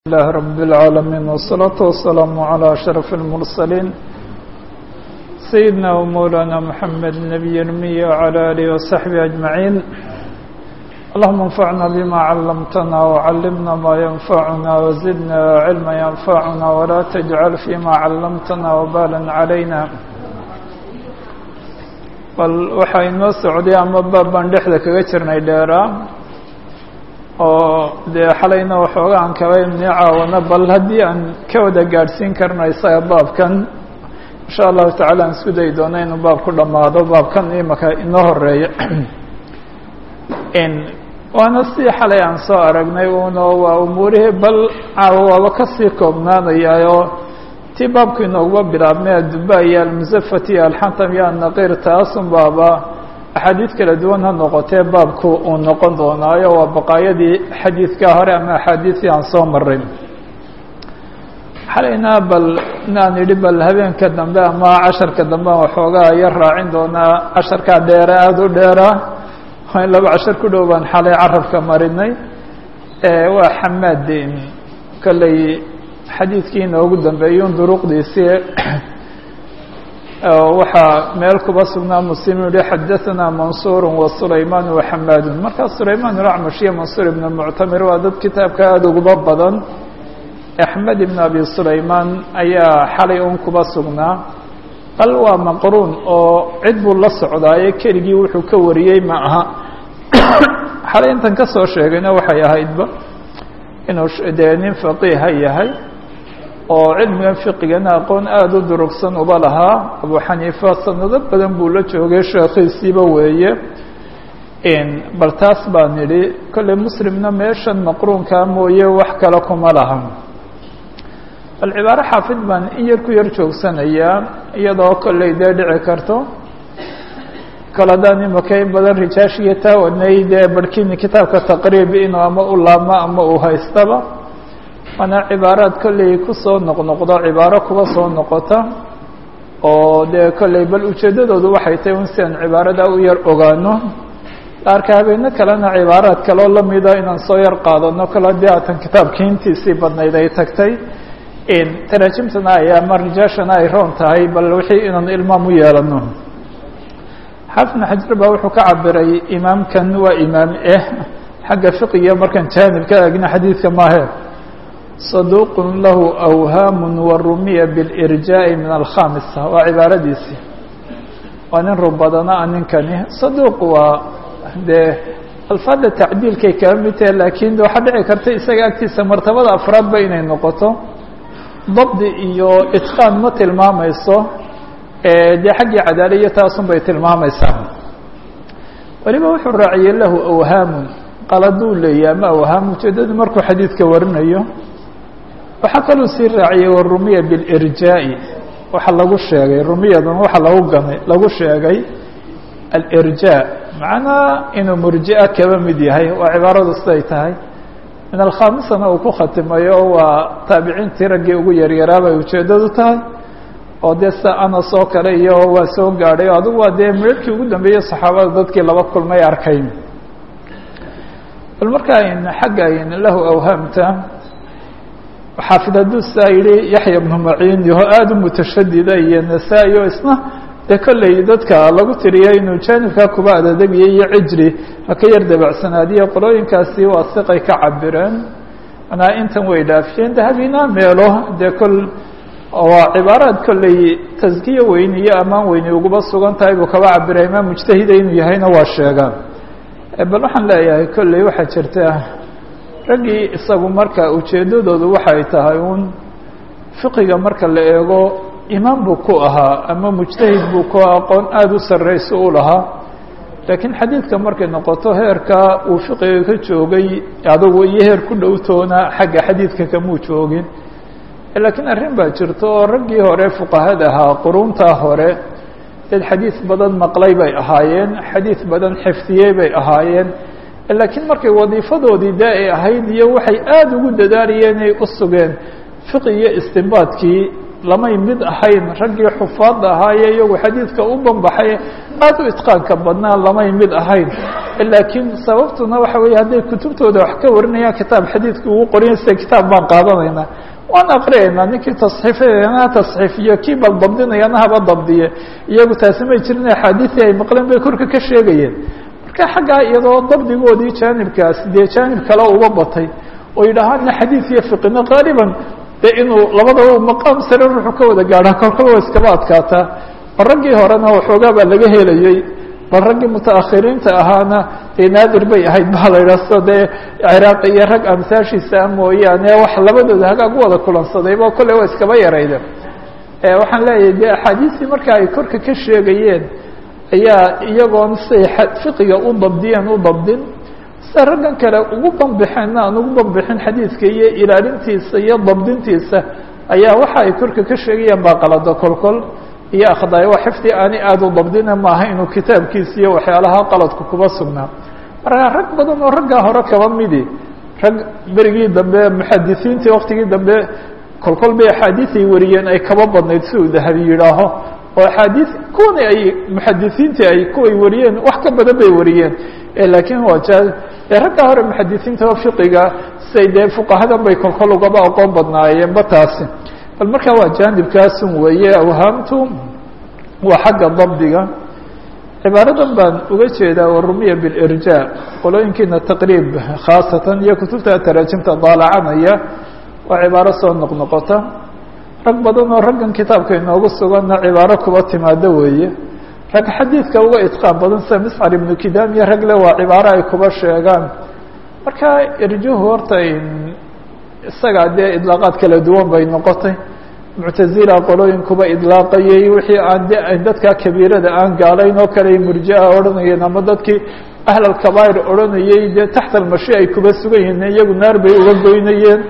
الله رب العالمين والصلاة والسلام على أشرف المرسلين سيدنا ومولانا محمد النبي الأمي وعلى آله وصحبه أجمعين. اللهم انفعنا بما علمتنا وعلمنا ما ينفعنا وزدنا علما ينفعنا ولا تجعل فيما علمتنا وبالا علينا. bal waxaa inoo socday ama baabaan dhexda kaga jirnay dheeraa oo dee xalayna waxooga aan kaba imni caawana bal haddii aan ka wada gaadhsiin karno isaga baabkan insha allahu tacaala aan isku dayi doono inuu baab ku dhammaado baabkan imaka inoo horeeya. waana si xalay aan soo aragnay uno waa umuurihii bal caawa waaba kasii koobnaanayaayoo tii baabku inooguba bilaabmay adduba iyo almusafat iyo alxatam iyo annaqir taasun baaba axaadiid kala duwan ha noqotee baabku uu noqon doonaayo waa baqaayadii xadiidka hore ama axaadiisii aan soo maray xalayna bal inaan idhi bal habeenka dambe ama casharka dambe aan waxoogaa yar raacin doonaa casharkaa dheera aada u dheeraa waa in laba cashar ku dhow baan xalay carabka marinay waa xamaadin kolley xadiidkii inoogu dambeeyun duruqdiisii waxaa meel kuba sugnaa muslim yihi xadaثana mansuur وsulayman وxamaad markaa sulayman الacmash iyo mansuur ibn muctamir waa dad kitaabka aada uguba badan. axmed ibn abi sulayman ayaa xalay un kuba sugnaa bal waa maqruun oo cid buu la socdaaye keligii wuxuu ka wariyey ma aha. xalay intan ka soo sheegayna waxay ahaydba inuu dee nin faqiiha yahay oo cilmigan fiqigana aqoon aada u durugsan uba lahaa. abu xaniifa sanado badan buu la joogay sheekhiisiiba weeye. bal taas baan idhi kolley muslimna meeshan maqruunkaa mooye wax kale kuma laha. bal cibaaro xaafid baan in yar ku yar joogsanayaa iyadoo kolley dee dhici karto kale haddaan imaka in badan rijaashiga taawadnay dee barhkini kitaabka taqriib inuu ama u laabmo ama uu haystaba waana cibaaraad kolley kusoo noqnoqdo cibaaro kuba soo noqota oo dee kolley bal ujeeddadoodu waxay tahay un si aan cibaarada u yar ogaano laarka habeeno kalena cibaaraad kaloo lamida inaan soo yar qaadano kale haddii aatan kitaabkii intiisii badnayd ay tagtay taraajimtana ay ama rijaashana ay roon tahay bal wixii inaan ilmaam u yeelano. xaafid ibn xajar baa wuxuu ka cabiray imaamkan waa imaam xagga fiqiga markaan jaanib ka eegna xadiidka maahe صaduuq lahu أwhaam warumiya bاlإrjaaءi min alkhamisa waa cibaaradiisii waa nin run badana ninkani saduuq waa dee alfaada tacdiilkay kaba mid tahe laakiin waxaa dhici karta isaga agtiisa martabada afraadba inay noqoto dabdi iyo itqaan ma tilmaamayso dee xaggii cadaaliya taasun bay tilmaamaysaa. weliba wuxuu raaciyey lahu awhaamun qaladuu leeyahy ama awhaam ujeedadu markuu xadiidka warinayo. waxaa kaluu sii raaciyey warumiya bilirjaa'i waxa lagu sheegay rumiyadan waxa lagu sheegay alirjaa macnaa inuu murji'a kaba mid yahay waa cibaaradu siday tahay. min alkhamisana uu ku khatimayo waa taabiciintii raggii ugu yaryaraa bay ujeedadu tahay oo dee sida anas oo kale iyo waa soo gaadhay o adigu waa dee midadkii ugu dambeeyey saxaabada dadkii laba kulmay arkayn. bal markaa xagga lahu awhaamta xaafid hadduu saa yihi yaxya bnu maciin yaho aada u mutashadida iyo nasaa-i o isna dee kolley dadka lagu tiriya inuu jaanibkaa kuba adadegya iyo cijri haka yar dabacsanaadiyo qolooyinkaasi waa siqay ka cabireen manaa intan way dhaafiyeen dahabina meelo dee kol waa cibaaraad kolley taskiye weyni iyo ammaan weyni uguba sugan tahay buu kaba cabiray imaam mujtahida inuu yahayna waa sheegaan. bal waxaan leeyahay kolley waxaa jirta raggii isagu marka ujeeddadoodu waxay tahay un fiqiga marka la eego imaam buu ku ahaa ama mujtahid buu ku aqoon aada u sarrayso u lahaa laakiin xadiidka markay noqoto heerka uu fiqiga ka joogay adugu iyo heer ku dhowtoona xagga xadiidka kamuu joogin. laakiin arrin baa jirto oo raggii hore fuqahada ahaa quruntaa hore dad xadiid badan maqlay bay ahaayeen xadiid badan xifdiyey bay ahaayeen laakiin markay wadiifadoodii dee ay ahayd iyo waxay aada ugu dadaalayeen inay u sugeen fiqi iyo istinbaadkii lamay mid ahayn raggii xufaadda ahaaye iyagu xadiidka u banbaxay aada u itqaanka badnaa lamay mid ahayn laakiin sababtuna waxa weeye hadday kutubtooda wax ka warinayaan kitaab xadiidka ugu qorayan sida kitaab baan qaadanaynaa waan aqriyaynaa ninkii tasxiifayana ha tasxiifiyo kii bal dabdinayana haba dabdiye iyagu taasi may jirin axaadiisii ay maqleen bay korka ka sheegayeen marka xaggaa iyadoo dabdigoodii jaanibkaas dee jaanib kale uba batay oo yidhaahaana xadiid iyo fiqina qaaliban dee inuu labadaba maqaam sare ruuxu ka wada gaadhaa kolkaba waa iskaba adkaataa bal raggii horena waxoogaa baa laga helayey bal raggii mutaakhiriinta ahaana dee naadir bay ahayd baa la yidhaahdo dee ciraaqi iyo rag amsaashiisa mooyaane wax labadooda hagaag u wada kulansadayba kolley waa iskaba yarayda waxaan leeyahay dee axaadiistii marka ay korka ka sheegayeen ayaa iyagoon siay fiqiga u dabdiyeen u dabdin sida raggan kale ugu banbixeenna aan ugu banbixin xadiidka iyo ilaalintiisa iyo dabdintiisa ayaa waxa ay korka ka sheegayaan baa qalada kolkol iyo akhdaay waa xifdi aanay aada u dabdina maaha inuu kitaabkiisa iyo waxyaalaha qaladku kuba sugnaa marka rag badan oo raggaa hore kaba midi rag berigii dambe muxadisiintii waktigii dambe kolkol bay axaadiis ay wariyeen ay kaba badnayd si uu dahabi yidhaaho oo axaadiis kuwani ay muxadisiintii ay kuway wariyeen wax ka badan bay wariyeen laakiin waa raggaa hore muxadisiinta oo fiqiga say dee fuqahadan bay kolkol ugaba aqoon badnaayeenba taasi bal markaa waa jaanibkaasun weeye awhaamtu waa xagga dabdiga cibaaradan baan uga jeedaa warumiya bilirja qolooyinkiina taqriib khaasatan iyo kutubta taraajimta daalacanaya waa cibaaro soo noqnoqota rag badan oo raggan kitaabka inoogu suganna cibaaro kuba timaado weeye rag xadiidka uga itqaan badan sida miscar ibnu kidaam iyo ragle waa cibaaro ay kuba sheegaan marka irjuhu horta isagaa dee idlaaqaad kala duwan bay noqotay muctazila qolooyin kuba idlaaqayay wixii aan de dadka kabiirada aan gaalayn oo kale murjia odhanayeen ama dadkii ahl alkabair odhanayay dee taxta almashi ay kuba sugan yihiin iyagu naar bay uga goynayeen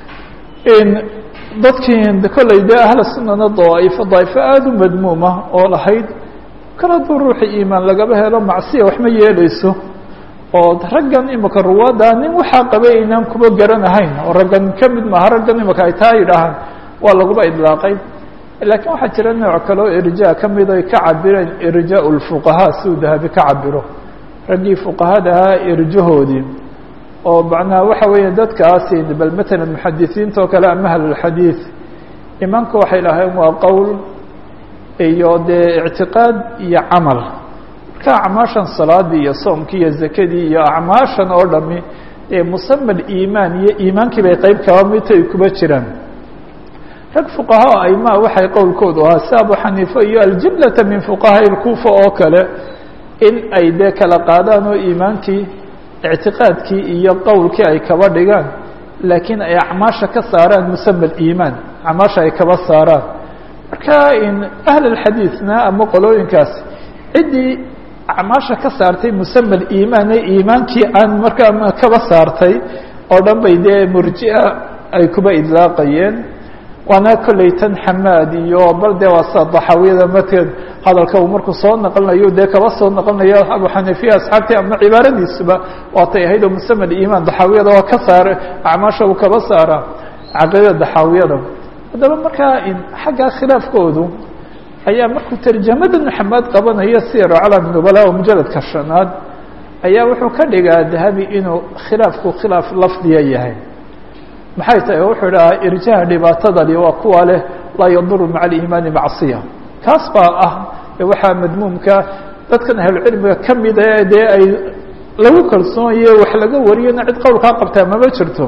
dadkii kolley dee ahla sunana daa'ifo aada u madmuuma oo lahayd kal hadduu ruuxi iimaan lagaba helo macsiya wax ma yeeleyso oo raggan imika ruwaadda nin waxaa qabay aynaan kuba garanahayn oo raggan ka mid maaha raggan imika ay taa yidhaahaan waa laguba idlaaqay laakiin waxaa jira nooc kale oo irjaa ka mid ay ka cabireen irjaa lfuqahaa si uu dahabi ka cabiro raggii fuqahada ahaa irjahoodii oo macnaha waxa weeye dadkaasi bal matalan muxadisiinta oo kale ama ahlulxadiid imaanka waxay lahayn waa qowl iyo dee ictiqaad iyo camal marka acmaashan salaadii iyo soomkii iyo zakadii iyo acmaashan oo dhami musama iimaan iyo iimaankii bay qeyb kaba midta ay kuba jiraan rag fuqahaa ayma waxay qowlkoodu ahaa si abu xaniifa iyo aljumlata min fuqahaa ilkuufa oo kale in ay dee kala qaadaan oo iimaankii ictiqaadkii iyo qowlkii ay kaba dhigaan laakiin ay acmaasha ka saaraan musama iimaan acmaasha ay kaba saaraan marka ahl alxadiidna ama qolooyinkaas ciddii acmaasha ka saartay musama iimaan ee iimaankii aan markaa kaba saartay oo dhan bay dee murjia ay kuba idlaaqayeen waana kolley tan xamaad iyo bal dee waa sa daxawiyada markeed hadalka uu markuu soo naqlinayo dee kaba soo naqlinayo abu xaniifiya asxaabtii ama cibaaradiisuba waatay ahayd oo musama iimaan daxawiyada waa ka saara acmaasha uu kaba saara caqiidada daxawiyada haddaba markaa xaggaa khilaafkoodu ayaa markuu tarjamada maxamed qabanayo siyar calam nubala oo mujaladka shanaad ayaa wuxuu ka dhigaa dahabi inuu khilaafku khilaaf lafdiya yahay maxay tahay wuxuu dhahaa irjaha dhibaatadani waa kuwa leh laa yaduru maca aliimaani macsiya kaas baa ah waxaa madmuumka dadkan ahlucilmiga ka mida dee ay lagu kalsoonye wax laga wariyona cid qowlkaa qabtaa mama jirto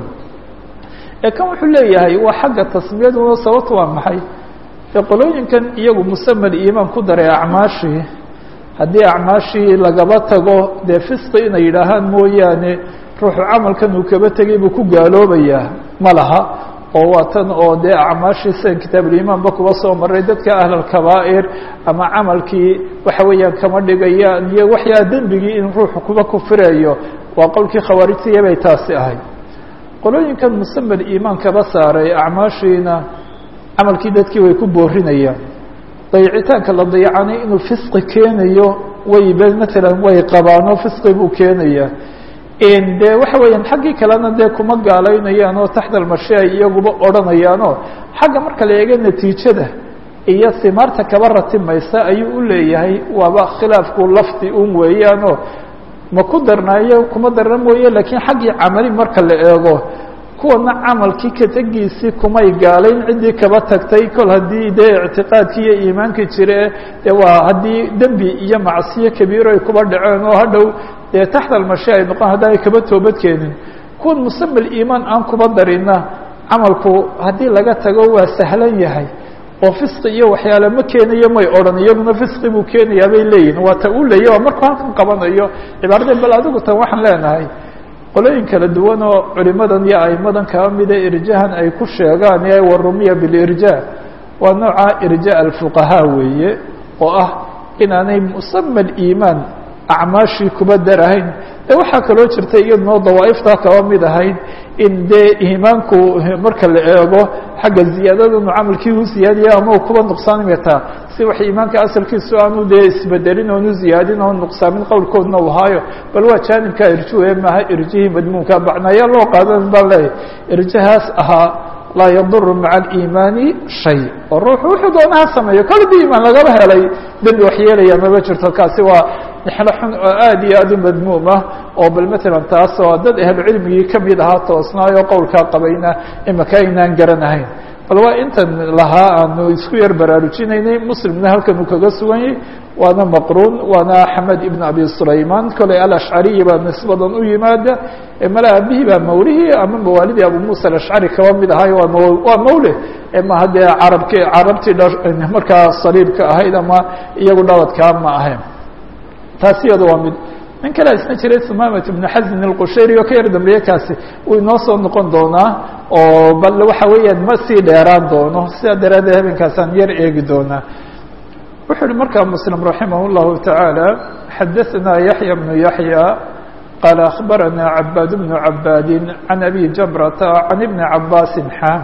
kan wuxuu leeyahay waa xagga tasmiyaduna sababta waa maxay dee qolooyinkan iyagu musama iimaan ku daray acmaashii haddii acmaashii lagaba tago dee fisqi inay yidhaahaan mooyaane ruuxu camalkan uu kaba tegay buu ku gaaloobayaa ma laha oo waa tan oo dee acmaashii sida kitaabulimaanba kuba soo maray dadka ahlalkabaa'ir ama camalkii waxa weeyaan kama dhigayaan iyo waxyaa dembigii in ruuxu kuba kufirayo waa qowlkii khawaarijtiya bay taasi ahayd qolooyinkan musama iimaan kaba saaray acmaashiina camalkii dadkii way ku boorinayaan dayicitaanka la dayacanay inuu fisqi keenayo wayba matalan way qabaano fisqi buu keenaya dee waxa weeyaan xaggii kalena dee kuma gaalaynayaan oo taxta almashi ay iyaguba odhanayaanoo xagga marka la eego natiijada iyo simaarta kaba ratimaysa ayuu u leeyahay waaba khilaafku lafdi un weeyaanoo ma ku darnaayo kuma darna mooye laakiin xaggii camali marka la eego kuwana camalkii ka tegiisii kumay gaalayn ciddii kaba tagtay kol haddii dee ictiqaadkii iyo iimaankii jire dee waa haddii dembi iyo macsiyo kabiiro ay kuba dhaceen oo hadhow dee taxta almashi ay noqon haddaanay kaba toobadkeenin kuwan musama iimaan aan kuba darina camalku haddii laga tago waa sahlan yahay oo fisqi iyo waxyaale ma keenayo may odhan iyaguna fisqi buu keenayaa bay leeyihin waa ta uu leeya waa markuu halkan qabanayo cibaarada bal adigu tan waxaan leenahay qolooyin kala duwan oo culimadan iyo aimadan kaba mida irjahan ay ku sheegaan ee warumiya bilirja waa nooca irja alfuqahaa weeye oo ah inaanay musama iimaan acmaashii kuba darahayn de waxaa kaloo jirta iyadnoo dawaaiftaa kaba mid ahayd in dee iimaanku marka la eego xagga ziyaadadanu camalkii u ziyaadiya ama kuba nuqsaanimata si wax iimaanka asalkiisu aanu dee isbedelin oonu ziyaadin oon nuqsaamin qowlkoodna u haayo bal waa jaanibka irjuhe maaha irjihii madmuunka bacnaya loo qaadan baan leeyahy irjahaas ahaa laa yaduru maca aliimaani shay oo ruuxu wuxuu doonaha sameeyo kol hadii iimaan lagaba helay dembi wax yeelaya maba jirto kaasi waa nixlo xun oo aad iyo aad u madmuum ah oo bal matalan taas oo dad ahlucilmigii kamid ahaa toosnaayo qowlkaa qabayna imaka aynaan garanahayn bal waa intan lahaa aanu isku yar baraarujinaynay muslimna halkan uu kaga sugan yahay waana maqruun waana axmed ibn abi sulayman koley alashcariyi baa nisbadan u yimaada mala aabihii baa mawlihii ama mawaalidii abu musa alashcari kaba mid ahay waa mawle maha dee carabtii markaa saliibka ahayd ama iyagu dhaladkaa ma ahayn taasi iyada waa mid nin kale isna jiray sumamat ibnu xasin alqushayri oo ka yar dambeeye kaasi uu inoo soo noqon doonaa oo bal waxa weeyaan ma sii dheeraan doono sidaa daraaddeed habeenkaasaan yar eegi doonaa wuxuu uhi markaa muslim raximah اllahu taعaalى xadaثna yaحya bnu yaحya qaala akhbarana cabaad bnu cabaadi can abi jabrata can ibni cabaasi xaam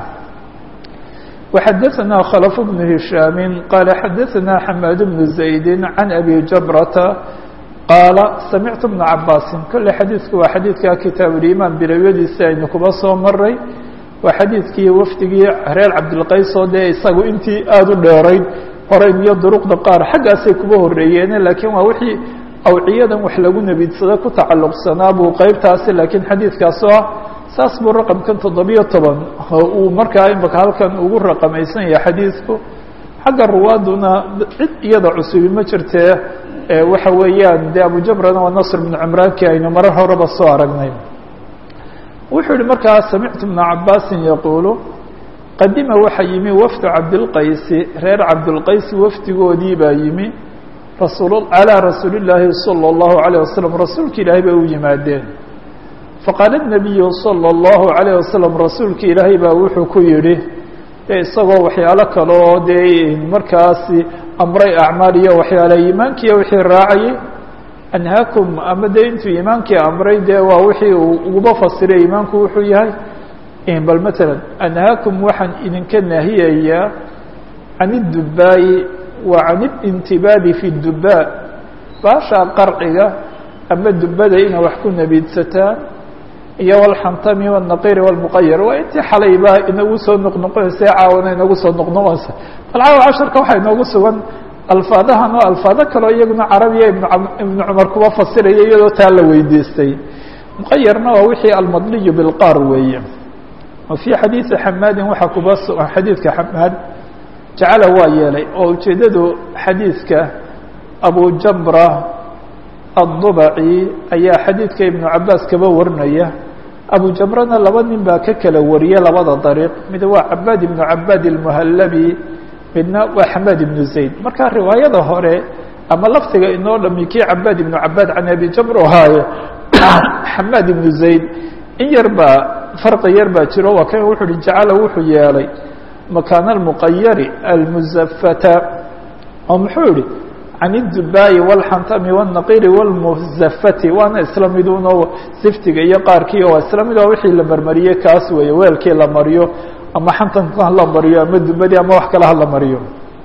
وxadaثna khlف bnu hishaami qaala xadaثna xamaad bnu زaydi can abi jabrata qaala samictu bna cabaasin kolle xadiidku waa xadiidka kitaabulimaan bilowyadiisi aynu kuba soo maray waa xadiidkii wafdigii reer cabdilqays oo dee isagu intii aada u dheerayd horeyn iyo duruqda qaar xaggaasay kuba horeeyeene laakiin waa wixii awciyadan wax lagu nebidsado ku tacalluqsanaa buu qeybtaasi laakiin xadiidkaasoo ah saas buu raqamkan 17 uu markaa imaka halkan ugu raqamaysan yahay xadiidku xagga ruwaaduna cid iyada cusubi ma jirtee waxa weeyaan de abujabrana waa nasr bn cimraankii aynu marar horeba soo aragnay wuxuu yihi markaa samictu bna cabaasin yaquulu qadima waxaa yimi wafdu cabdilqaysi reer cabdilqaysi wafdigoodii baa yimi calىa rasuuli llaahi salى اllahu عalيه wasalam rasuulka ilaahay bay u yimaadeen faqaala الnabiyu salى اllahu عalيه wasalam rasuulka ilaahay baa wuxuu ku yihi dee isagoo waxyaalo kale oo dee markaasi amray acmaal iyo waxyaale iimaankiiyo wixii raacayay anhaakum ama dee intuu iimaankii amray dee waa wixii uu uguba fasiray iimaanku wuxuu yahay bal matalan anhaakum waxaan idinka naahiyayaa can idubaa'i wa can ilintibaadi fi dubaa baashaa qarciga ama dubada inay wax ku nebiidsataan iyo walxantami wاlnaqiri wاlmuqayar waa intii xalayba inagu soo noqnoqonaysa caawana inagu soo noqnoqonaysa bal caawa casharka waxaa inoogu sugan alfaadahan oo alfaado kaleo iyaguna carabiya ibnu cumar kuba fasiraya iyadoo taa la weydiistay muqayarna waa wixii almadliyu bilqaar weeye wa fii xadiidi xamaadin waxaa kuba sugan xadiidka xamaad jacala waa yeelay oo ujeeddadu xadiidka abu jabra الضبعي ayaa xadiidka iبن cabaas kaba warinaya abu jabrana laba nin baa ka kala wariyay labada dariiq mid waa cabaad iبnu cabaad الmuhallabi midna waa xamaad iبnu zayd marka riwaayada hore ama laftiga inoo dhami kii cabaad iبnu cabaad can abi jabr ahaaye xamaad iبnu zayd in yar baa farqi yar baa jiro waa kan wuxuu hi jacala wuxuu yeelay makaana الmuqayari almuzafata oo muxuu yihi can idubaayi wاlxantami wالnaqiri wاlmuzafati waana isla miduno siftiga iyo qaarkii oo isla mid oo wixii la marmariyey kaas weeye weelkii la mariyo ama xantanka hala mariyo ama dubadii ama wax kale hala mariyo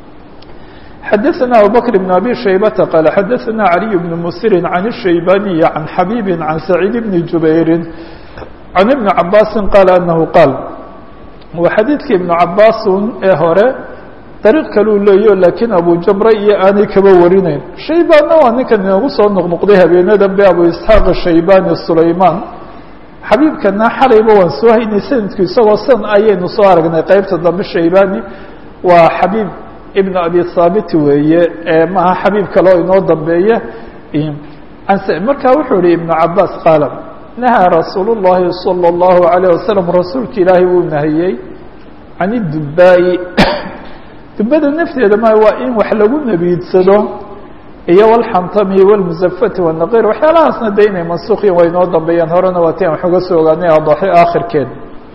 xadaثna abubakr بn abi shaybata qaala xadaثna عaliي bn musiri can الshaybaniyi can xabiibi can saciid bni jubayri can ibni cabaasi qaala anahu qaal waa xadiidkii ibnu cabaasun ee hore dariiq kaluu leeyo laakiin abu jamre iyo aanay kaba warinayn shaybaanna waa ninkan inoogu soo noqnoqday habeenadan be abu isxaaq shaybani sulayman xabiibkana xalayba waan soo haynay sanadku isagoo san ayaynu soo aragnay qeybta dambe shaybani waa xabiib ibn abi haabit weeye maaha xabiib kaleo inoo dambeeya marka wuxuu yihi ibnu cabaas qaala nahaa rasuul الlahi salى الlahu عalيه wasalam rasuulka ilaahay wuu nahiyey can idubaa'i dubada nafteeda ma waa in wax lagu nabiidsado iyo wlxantami wاlmusafati wالnaqir waxyaalahaasna de inay mansuukiin way inoo dambeeyaan horena waa ti aan wax uga soo ogaanay adooxi aakhirkeed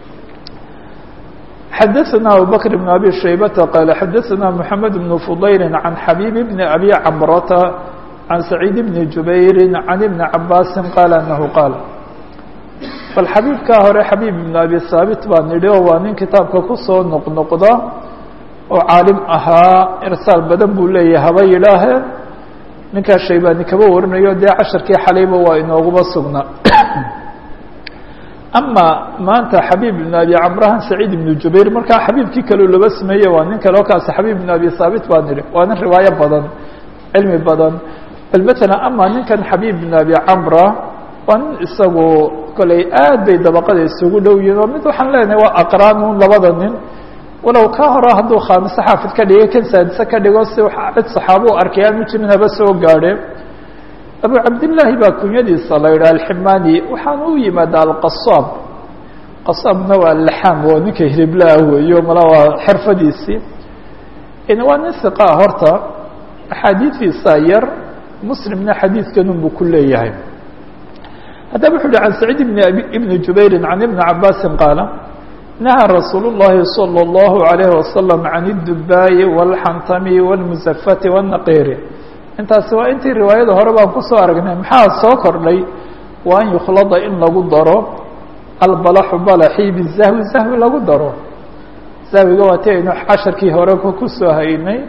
xadaثna abubakr بn abi shaybata qaala xadaثna mحamed بn fudayl can xabib bn abi camrata can saciid bni jubayri can ibni cabaasi qaala anahu qaal bal xabiibkaa hore xabiib ibn abi haabit baa nidhi oo waa nin kitaabka kusoo noqnoqda oo caalim ahaa irsaal badan buu leeyahay haba yidhaaheen ninkaa shaybaani kaba warinayo dee casharkii xalayba waa inooguba sugnaa ama maanta xabiib ibn abi camrahan saciid ibnu jubayr markaa xabiibkii kaleo laba sameeye waa nin kale oo kaasi xabiib ibn abi haabit baa nidhi waa nin riwaayo badan cilmi badan bal matala ama ninkan xabiib ibn abi camra waa nin isagu koley aad bay dabaqada isugu dhow yihin oo mid waxaan leenahay waa aqraanuun labada nin walow ka hora hadduu khaamiso xaafid ka dhigay kan saadise ka dhigo si cid saxaabo u arkay aan u jirin haba soo gaadhe abu cabdillaahi baa kunyadiisa la yidhaha alximani waxaan u yimaada alqasaab qasaabna waa laxaam oo ninka hiliblaah weeyo mala waa xirfadiisii waa nin hiqaa horta axaadiidiisa yar muslimna xadiidkanun buu ku leeyahay haddaba wuxuu uhi can saciid ibni jubayri can ibni cabaasin qaala nahaa rasuul الlahi salى الlahu عalayه wasalam can اdubaa'i wاlxantami wاlmusafati wالnaqiri intaasi waa intii riwaayada hore baan kusoo aragnay maxaa soo kordhay waa an yukhlada in lagu daro albalaxu balaxi bizahwi zahwi lagu daro zahwiga waa ti aynu casharkii hore kusoo haynay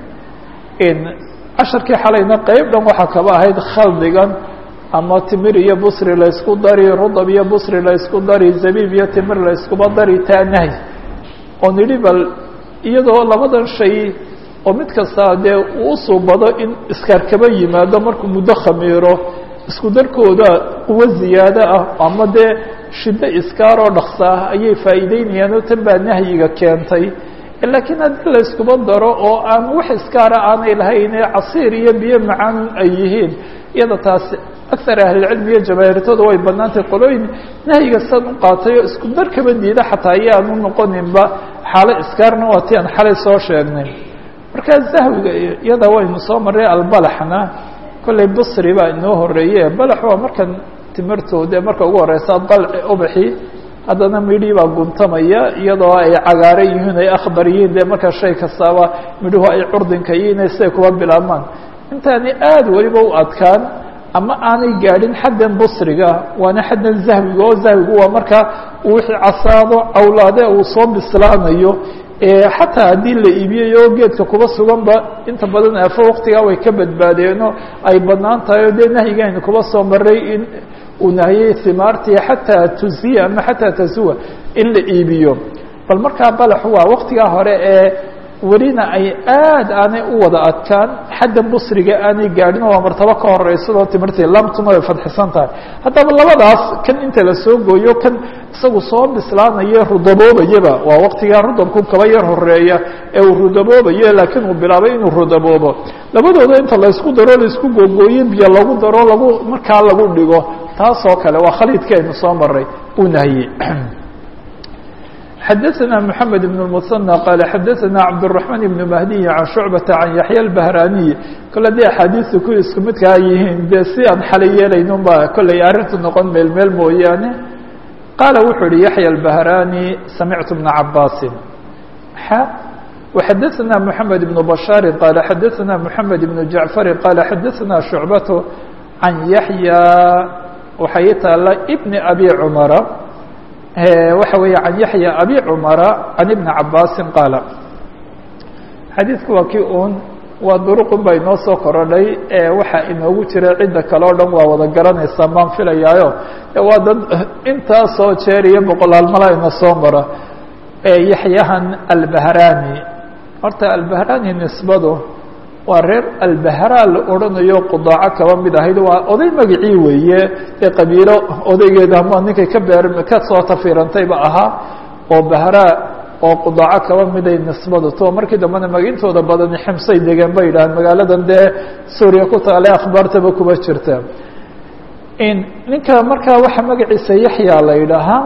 casharkii xalayna qeyb dhan waxaa kaba ahayd khaldigan ama timir iyo busri la ysku dari rudab iyo busri la ysku dari zabiib iyo timir la yskuba dari taa nahy oo nidhi bal iyadoo labadan shay oo mid kasta dee uu usuubado in iskaar kaba yimaado markuu muddo khamiiro isku darkooda quwo ziyaado ah ama dee shiddo iskaar oo dhaksa ah ayay faa'iideynayaan oo tan baa nahyiga keentay laakiin haddii la yskuba daro oo aan wax iskaara aanay lahayn ee casiir iyo biyo macaanun ay yihiin iyada taasi akar ahlilcilmi iyo jamaahiirtooda way banaantay qolooyin nahyiga san u qaatay oo isku dar kaba diida xataa ayaanu noqoninba xaalo iskaarna waa ti aan xalay soo sheegnay markaa zahwiga iyada waynu soo maray albalaxna kollay busri baa inoo horeeye balax waa markan timirtooda marka ugu horeysa dalci ubaxi haddana midhii baa guntamaya iyadoo ay cagaaran yihiin ay akhbar yihiin dee markaa shay kastaaba midhuhu ay curdinka yihiin siday kuba bilaabmaan intaani aada weliba u adkaan ama aanay gaadhin xaddan busriga waana xaddan zahwiga oo zahwigu waa markaa wixii casaado cawlaade uu soo bislaanayo xataa haddii la iibiyayo geedka kuba suganba inta badan aafo waqtigaa way ka badbaadeenoo ay banaan tahay oo dee nahyigaynu kuba soo maray in uu nahiyey himaartii xataa tuziya ama xataa tazuwa in la iibiyo bal markaa balaxu waa waqtigaa hore ee welina ay aad aanay u wada adkaan xaddan busriga aanay gaadhin waa martabo ka horeysadoo timirtii lamtuna way fadxisan tahay haddaba labadaas kan inta la soo gooyo kan isagu soo bislaanayo rudaboobayaba waa waqtigaa rudabku kaba yar horeeya ee uu rudaboobayo laakiin uu bilaabay inuu rudaboobo labadooda inta laysku daro laysku googooyo biyo lagu daro lagu markaa lagu dhigo taasoo kale waa khaliidkeenu soo maray uu nahiyey xadaثna mحamed بن المثنى qال xadaثna cabdالرحمن بن مهدي عan شhuعبة عan yaحyى البهrاني kole dee axaadiiثta ku isku midkaa yihiin dee si aan xalay yeelaynun ba kollay arrintu noqon meel meel mooyaane qaala wuxuu yihi yaحyى البهrاني samictu بن cabاsi وxadaثna محamed بن بشhاr qال xadaثna محamed بن جaعفر qال xadaثna شhuعبة عan yaحyى waxay taala بن أbي cمر waxa weeye can yaحyى abi cmara can ibni cabaasin qaala xadiidku waa kii un waa duruqun baa inoo soo korodhay waxa inoogu jira cidda kale o dhan waa wada garanaysaa maan filayaayo waa dad intaasoo jeer iyo boqolaal mala ina soo mara yaxyahan albahrani horta albahrani nisbadu waa reer albahraa la odhanayo qudaaco kaba mid ahayd waa oday magacii weeye ee qabiilo odaygeeda ama ninkay ka soo tafiirantayba ahaa oo bahraa oo qudaaco kaba miday nisbadu to markii dambena magintooda badani ximsay degeen bay yidhahaan magaaladan dee suuriya ku taale akhbaartaba kuba jirta ninka markaa waxa magaciisa yaxya la yidhaahaa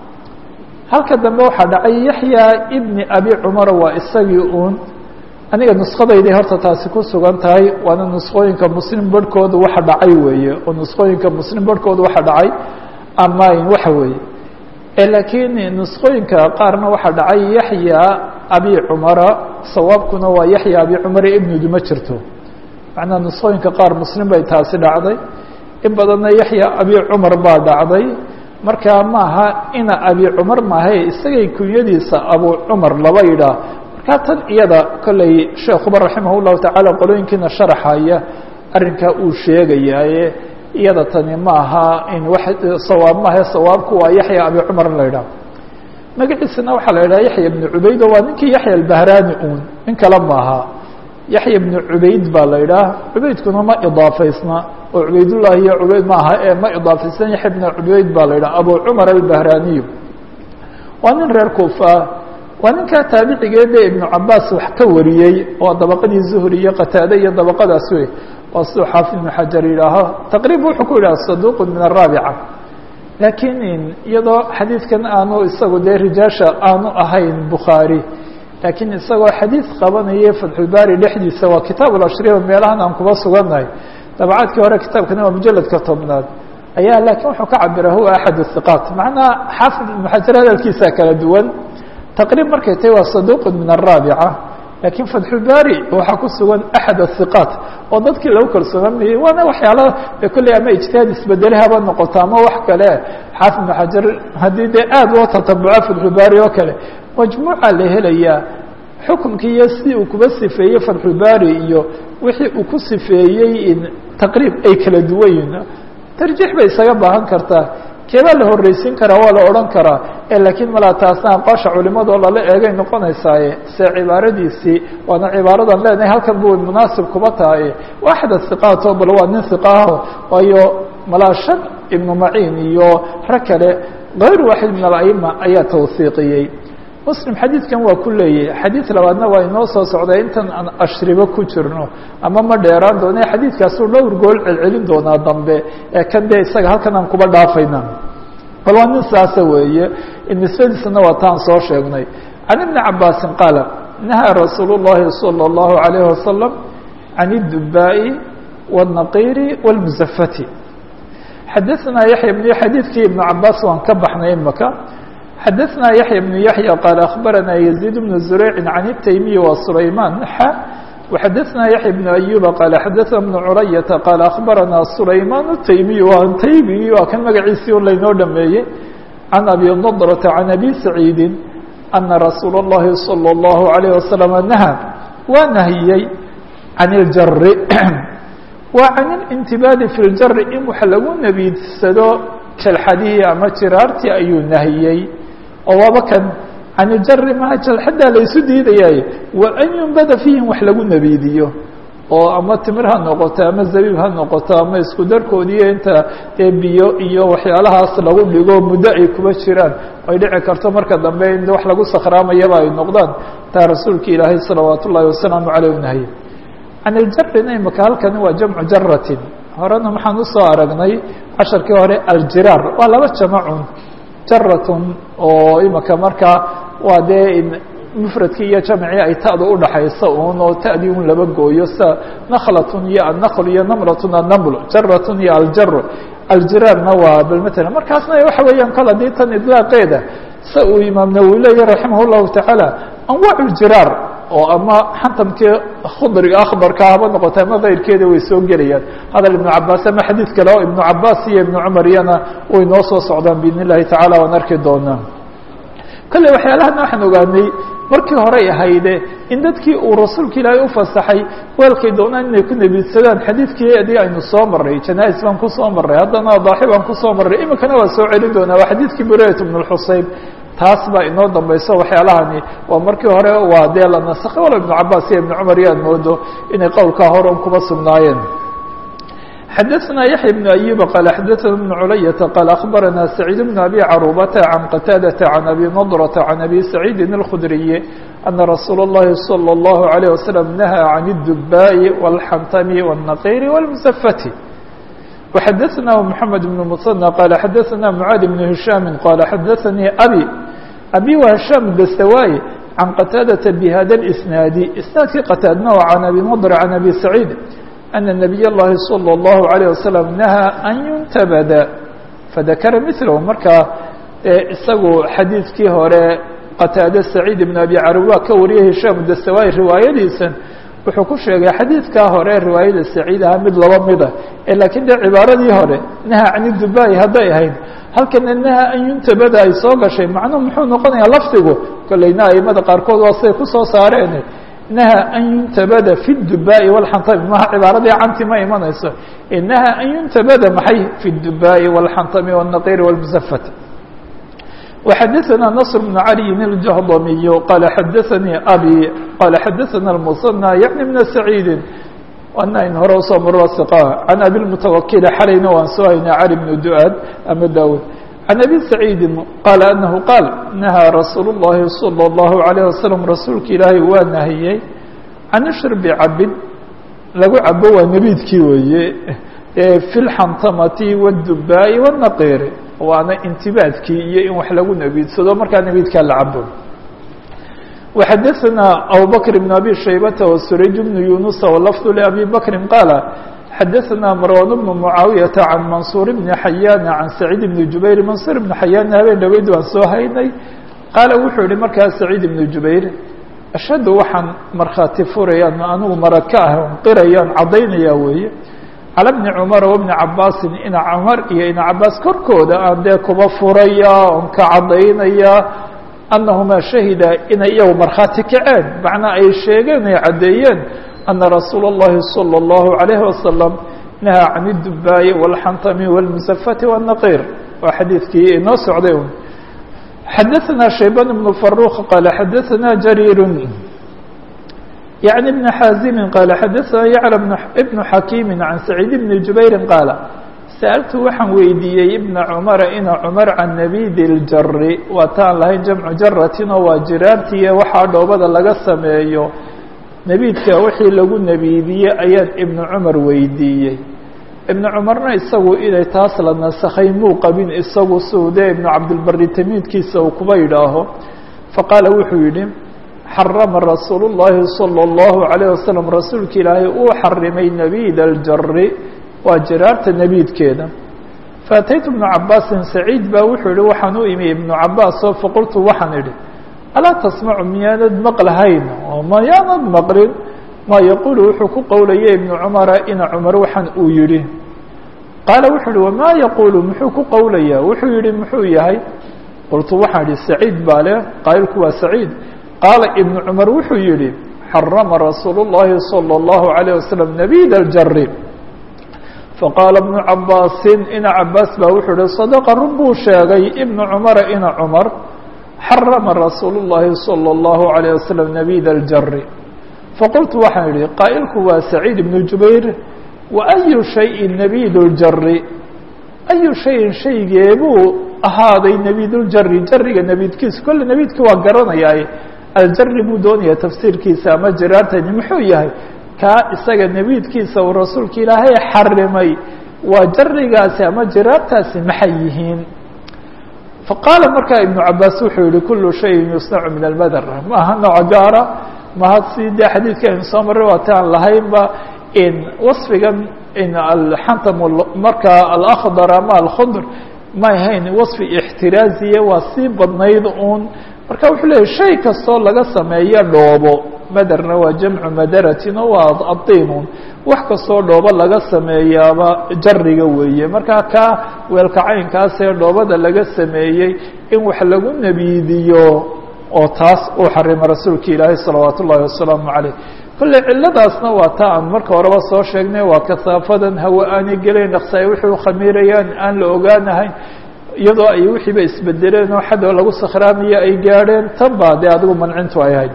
halka dambe waxaa dhacay yaxya ibni abi cumar waa isagii uun aniga nuskhadayday horta taasi ku sugan tahay waana nuskhooyinka muslim barhkooda waxa dhacay weeye oo nuskhooyinka muslim barhkooda waxa dhacay amayn waxa weeye laakiin nuskhooyinka qaarna waxaa dhacay yaxya abi cumara sawaabkuna waa yaxya abi cumar ibnudu ma jirto macnaa nuskhooyinka qaar muslim bay taasi dhacday in badanna yaxya abi cumar baa dhacday markaa maaha ina abi cumar maahae isagay kunyadiisa abu cumar laba yidhaah markaa tan iyada kolley sheekuba raximah llahu tacaala qolooyinkiina sharaxaya arrinkaa uu sheegayaaye iyada tani maaha in wax sawaab maahae sawaabku waa yaxya abi cumar la yidhaah magaciisana waxaa la yidhaha yaxya ibnu cubayd oo waa ninkii yaxya albahraani uun nin kale maaha yaxya ibnu cubayd baa la yidhaah cubaydkuna ma idaafaysna oo cubaydullahi iyo cubayd maaha ee ma idaafaysan yaxya ibnu cubayd baa la yidhaha abu cumar albahraaniyu waa nin reer kuufa waa ninkaa taabicigeede ibnu cabaas wax ka wariyey oo dabaqadii zuhri iyo qataade iyo dabaqadaas wey waa siduu xaafid ibnu xajar yidhaaho taqriib wuxuu ku yidhaha saduuqun min araabica laakiin iyadoo xadiidkan aanu isagu dee rijaasha aanu ahayn bukhaari laakiin isagoo xadiid qabanaya fatxulbaari dhexdiisa waa kitaab ulashriba meelahan aan kuba sugannahay dabcaadkii hore kitaabkana waa mujaladka tobnaad ayaa laakiin wuxuu ka cabira huwa axad الhiqaat macnaa xaafid ibnu xajar hadalkiisa kala duwan taqriib markay tahay waa saduuqun min araabica laakiin fatxulbaari waxaa ku sugan axad الhiqaat oo dadkii lagu kalsoonamayay waana waxyaala kolley ama ijtihaad isbedele haba noqoto ama wax kale xaafid ibnu xajar haddii dee aad loo tatabuco fatxulbaari oo kale majmuuca la helayaa xukumkii iyo sidii uu kuba sifeeyey fatxulbaari iyo wixii uu ku sifeeyey taqriib ay kala duwan yihin tarjiix bay isaga baahan kartaa keebaa la horreysin karaa waa la odhan karaa laakiin malaa taasna aqoosha culimadoo lala eegay noqonaysaaye se cibaaradiisii waana cibaaradan leenahay halkan bu munaasib kuba tahay waaxad hiqaato bal waa nin hiqaaho waayo malaa shan ibnu maciin iyo rag kale غayr waaxid min ala'ima ayaa tawhiiqiyey muslim xadiidkan waa ku leeyahy xadiid labaadna waa inoo soo socday intan aan ashribo ku jirno ama ma dheeraan doona xadiidkaasuu dhowr gool celcelin doonaa dambe ee kan dee isaga halkan aan kuba dhaafayna bal waa nin saasa weeye nisbadiisana waa taan soo sheegnay can ibni cabaasin qaala nahaa rasuulu الlahi salى الlahu عalayه wasalam can الdubaaءi والnaqiiri والmusafati xadaثna yaxya bn xadiidkii ibnu cabaas waan ka baxnay imaka xadaثna yaحya بن yaحyى qال أخbarana يزيد بن زurيع عن التaymiي وسulayman وxadaثna yaحya بن أyuba qال xadaثna بن curayaةa qال أخbarana سulayman التaymiي waa taymi waa kan magaciisii laynoo dhameeyey عan abi نضرة عan أbي سacيidi أna rasuul الlahi صلى الlaه عليه وسلم نahى waa nahiyey عan الjari wa can الانtibaadi في الjari in wax lagu nebiidsado jalxadihii ama jiraartii ayuu nahiyey oo waaba kan can iljari maha jalxadaa laysu diidayaay wa an yumbada fiihim wax lagu nebiidiyo oo ama timir ha noqoto ama zabiib ha noqoto ama isku darkoodiiyo inta dee biyo iyo waxyaalahaas lagu dhigo muddo ay kuba jiraan ay dhici karto marka dambe in wax lagu sakraamayaba ay noqdaan taa rasuulka ilaahay salawaat ullaahi wasalaamu caleyh nahiye can iljarina imaka halkani waa jamcu jaratin horena maxaan usoo aragnay casharkii hore aljiraar waa laba jamacun jaratun oo imaka markaa waa dee mufradkii iyo jamcii ay ta'da udhaxaysa un oo ta'dii un laba gooyo sida naklatun iyo annakl iyo namratun annaml jaratun iyo aljaru aljiraarna waa bal matala markaasna waxa weeyaan kol haddii tan idlaaqeeda sa uu imaam nawowi leeyahy raximah llahu tacaala anwaacu ljiraar oo ama xantamkii khudriga akhbarka haba noqota ama kayrkeeda way soo gelayaan hadal ibnu cabaas ama xadiid kale oo ibnu cabaas iyo ibnu cumar iyana way noo soo socdaan biidn illahi tacala waan arki doonaa kale waxyaalahana waxaan ogaanay markii horey ahayde in dadkii uu rasuulka ilaahay ufasaxay weelkay doonaan inay ku nebiidsadaan xadiidkii adii aynu soo maray janais baan kusoo maray haddana adaaxi baan kusoo maray imikana waa soo celin doonaa waa xadiidkii burayt ibn اxuseyn taas baa inoo dambayso waxyaalahani waa markii hore waa dee la nasakhay wala ibnu cabaas iyo ibnu cumar yaad moodo inay qowlkaa hore un kuba sugnaayeen. xadaثna yaحya بن أyuba qال xadaثna بن culayaةa qال أخbarana سacيid بن أbي caruubata عan qataadaةa عan abi نضرةa عan abi سacيidi الkخdriyi أna rasuul الlahi صلى الlaه عليه وسلم نahى عan الdubaaءi والxantmi والنaqيr والمزfti. وxadaثnaه محamed بن المثنى qال xadaثna mعاad بن هiشhاm qال xadaثnii abi وهiشhاm dastawاي عan qataadaةa bhada الإsناadi isnaadkii qataadna o عan abi نضر عan abi سacيid أن نبي الlahi صلى الله عليه وسلم نahى أn ينتبda fذakra مثله markaa isagu xadiidkii hore qataade سacيid بن أbي caruba ka wariyay هiشhاm dastawاي riwaayadiisan wuxuu ku sheegay xadiidkaa hore riwaayada سacيid aha mid laba mida lakiin de cibaaradii hore نahى can الdubaaءi hadday ahayd halkana نahى an يuntabada ay soo gashay macnuhu muxuu noqonayaa lafdigu kolleyna aimada qaarkood waa siday kusoo saareen نahى an yuntabada fi الdubaaءi والxantami maha cibaaradii canti ma imanayso نahى an yuntabada maxay fi الdubaaءi والxantami والنaqيr والمزfت. وxadaثna نصر بن علي الجهضمي qال xadaثnii abي qال xadaثna المثنى yعnي بن سacيidi ana in hore usoo maro ثقة عan abi المتawkل xalayna waan soo haynaa cali بن duad ama daud عن أbي سacيidi qال أنه qاal نahىa rasuul الlahi صلى الlaه عليه وسلم rasuulka ilaahay waa nahiyey can shرbi cabid lagu cabo waa nebiidkii weeye في الxantamati والdubaaءi والنaqيr waana intibaadkii iyo in wax lagu nebiidsado markaa nebiidkaa la cabo. وxadaثna abubكر بن أbي شhaybةa وسurayج بن يuنuسa وlفظ لأbي بكri qاala xadaثna marwan بن معaawiyaةa can mansuur بni xayaan can سacيid بni jubayr mansuur بni xayaanna habeen dhaweyd waan soo haynay qaala wuxuu yihi markaa سacيid بni jubayr ashhadu waxaan markhaati furayaan anigu marag ka ah qirayaan caddaynaya weeye calى bni cumara وbni cabaasin ina cumar iyo ina cabaas korkooda aan dee kuba furaya on ka caddaynaya annahumaa shahida inay iyagu markhaati kaceen macnaa ay sheegeen ay caddeeyeen أن رsuuل الlahi صلى الله عليه وسلم نahى عن الdubaaءi والxantm والمزfت والنaqيr waa xadiidkii inoo socday xadaثna شhaybان بن فaروq qال xadaثna jarيir yعnي بن xاazimi qال xadaثna yعلى بن xakيimi عan سacيid بن jubayri qاaل sألtu waxaan weydiiyey iبna cmara ina cmar can nabid الjari waa taan lahayn jamcu jaratin oo waa jiraartiiyo waxaa dhoobada laga sameeyo nebiidka wixii lagu nebiidiyey ayaan ibnu cumar weydiiyey. ibnu cumarna isagu inay taas la nasakhay muu qabin isagu suude ibnu cabdilbari tamiidkiisa uu kuba yidhaaho faqaala wuxuu yidhi xarama rasuulu الlahi salى الlahu عalيه wasalam rasuulka ilaahay uu xarimay nebiid aljari waa jiraarta nebiidkeeda. faataytu ibnu cabaasin saciid baa wuxuu yihi waxaan u imi ibnu cabaas oo faqultu waxaan idhi alaa tasmacu miyaanad maqlahayn oo mayaanad maqlin maa yaquulu wuxuu ku qowlayay ibnu cumara ina cumar waxaan uu yihi qaala wuxuu yihi wamaa yaquulu muxuu ku qowlayaa wuxuu yihi muxuu yahay qultu waxaan idhi saciid baa leh qaa'ilku waa saciid qaala ibnu cumar wuxuu yihi xarama rasuulu الlahi salى الlahu عalيه wasalam nabid aljari faqaala ibnu cabaasin ina cabaas baa wuxuu yihi sadaqa run buu sheegay ibnu cumara ina cumar xarama rasuulu الlahi salى الlahu عalيه wasalam nabid aljari faqultu waxaan idhi qaa'ilku waa saciid ibnu jubayr wa ayu shayin nabid اljari ayu shayin shaygeebuu ahaaday nabid اljari jariga nebiidkiisa kolle nebiidka waa garanayaaye aljari buu doonaya tafsiirkiisa ama jiraartani muxuu yahay kaa isaga nebiidkiisa uu rasuulka ilaahay xarimay waa jarigaasi ama jiraartaasi maxay yihiin faqaala markaa ibnu cabaas wuxuu yihi kulu shayin yusnacu min almadar maaha nooc gaara maha si dee xadiidka aynu soo marray waata aan lahaynba in wasfigan in alxantam markaa alakhdar ama alkhudr ma ahayn wasfi ixtiraaziye waa sii badnayd uun marka wuxuu leeyahy shay kastoo laga sameeya dhoobo madarna waa jamcu madaratin oo waa adiinun wax kastoo dhoobo laga sameeyaaba jariga weeye markaa kaa weelka caynkaasee dhoobada laga sameeyey in wax lagu nebiidiyo oo taas uu xarima rasuulka ilaahay salawaat ullahi wasalaamu caleyh kolle ciladaasna waa taa aan marka horeba soo sheegnay waa kasaafadan hawa aanay gelayn dhaqsaay wixii u khamiirayaan aan la ogaanahayn iyadoo ay wixiiba isbedeleen oo xadoo lagu sakhraamayo ay gaadheen tan baa dee adigu mancintu ay ahayd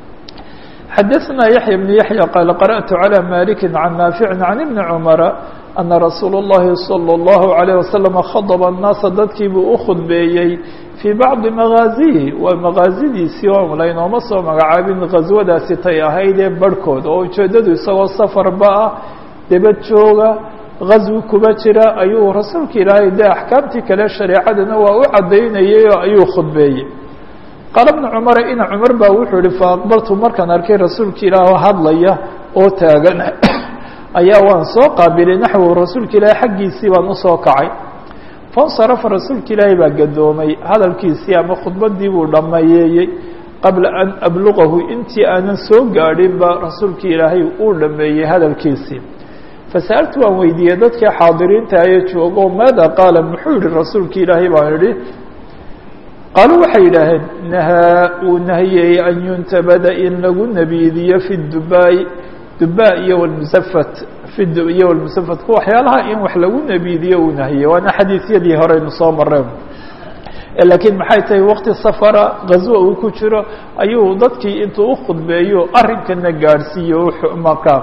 xadaثna yaحya بن yaحyى qال qarأtu عalى maliki can naafici can ibni cmara ana rasuul الlahi salى الlahu عalيه wasalam khadba الnaasa dadkii buu u khudbeeyey fii bacضi magaazihi waa magaazidiisii oo laynooma soo magacaabin gaswadaasi tay ahaydee barhkood oo ujeedadu isagoo safarba ah debad jooga gaswi kuba jira ayuu rasuulka ilaahay dee axkaamtii kale shareecadana waa u caddaynayay oo ayuu khudbeeyey qaala bnu cumara ina cumar baa wuxuu yihi faaqbaltu markaan arkay rasuulka ilaah oo hadlaya oo taagan ayaa waan soo qaabilay naxwu rasuulka ilaahay xaggiisii baan usoo kacay fansarafa rasuulka ilaahay baa gadoomay hadalkiisii ama khudbadii buu dhammeeyey qabla an abluqahu intii aanan soo gaadhin ba rasuulka ilaahay uu dhameeyey hadalkiisii fasa'altu waan weydiiyey dadkii xaadiriinta aye joogo maada qaala muxuu yihi rasuulka ilaahay baan idhi qaaluu waxay yidhaaheen nahaa uu nahiyey an yuntabada in lagu nabiidiyo fi dubaai dubaa iyo walmusafat iyo walmusafat waxyaalaha in wax lagu nabiidiyo uu nahiyey waana xadiisyadii horeynu soo mareen laakiin maxay tahay waqti safara gaswa uu ku jiro ayuu dadkii intuu u khudbeeyo arrinkana gaadhsiiyo markaa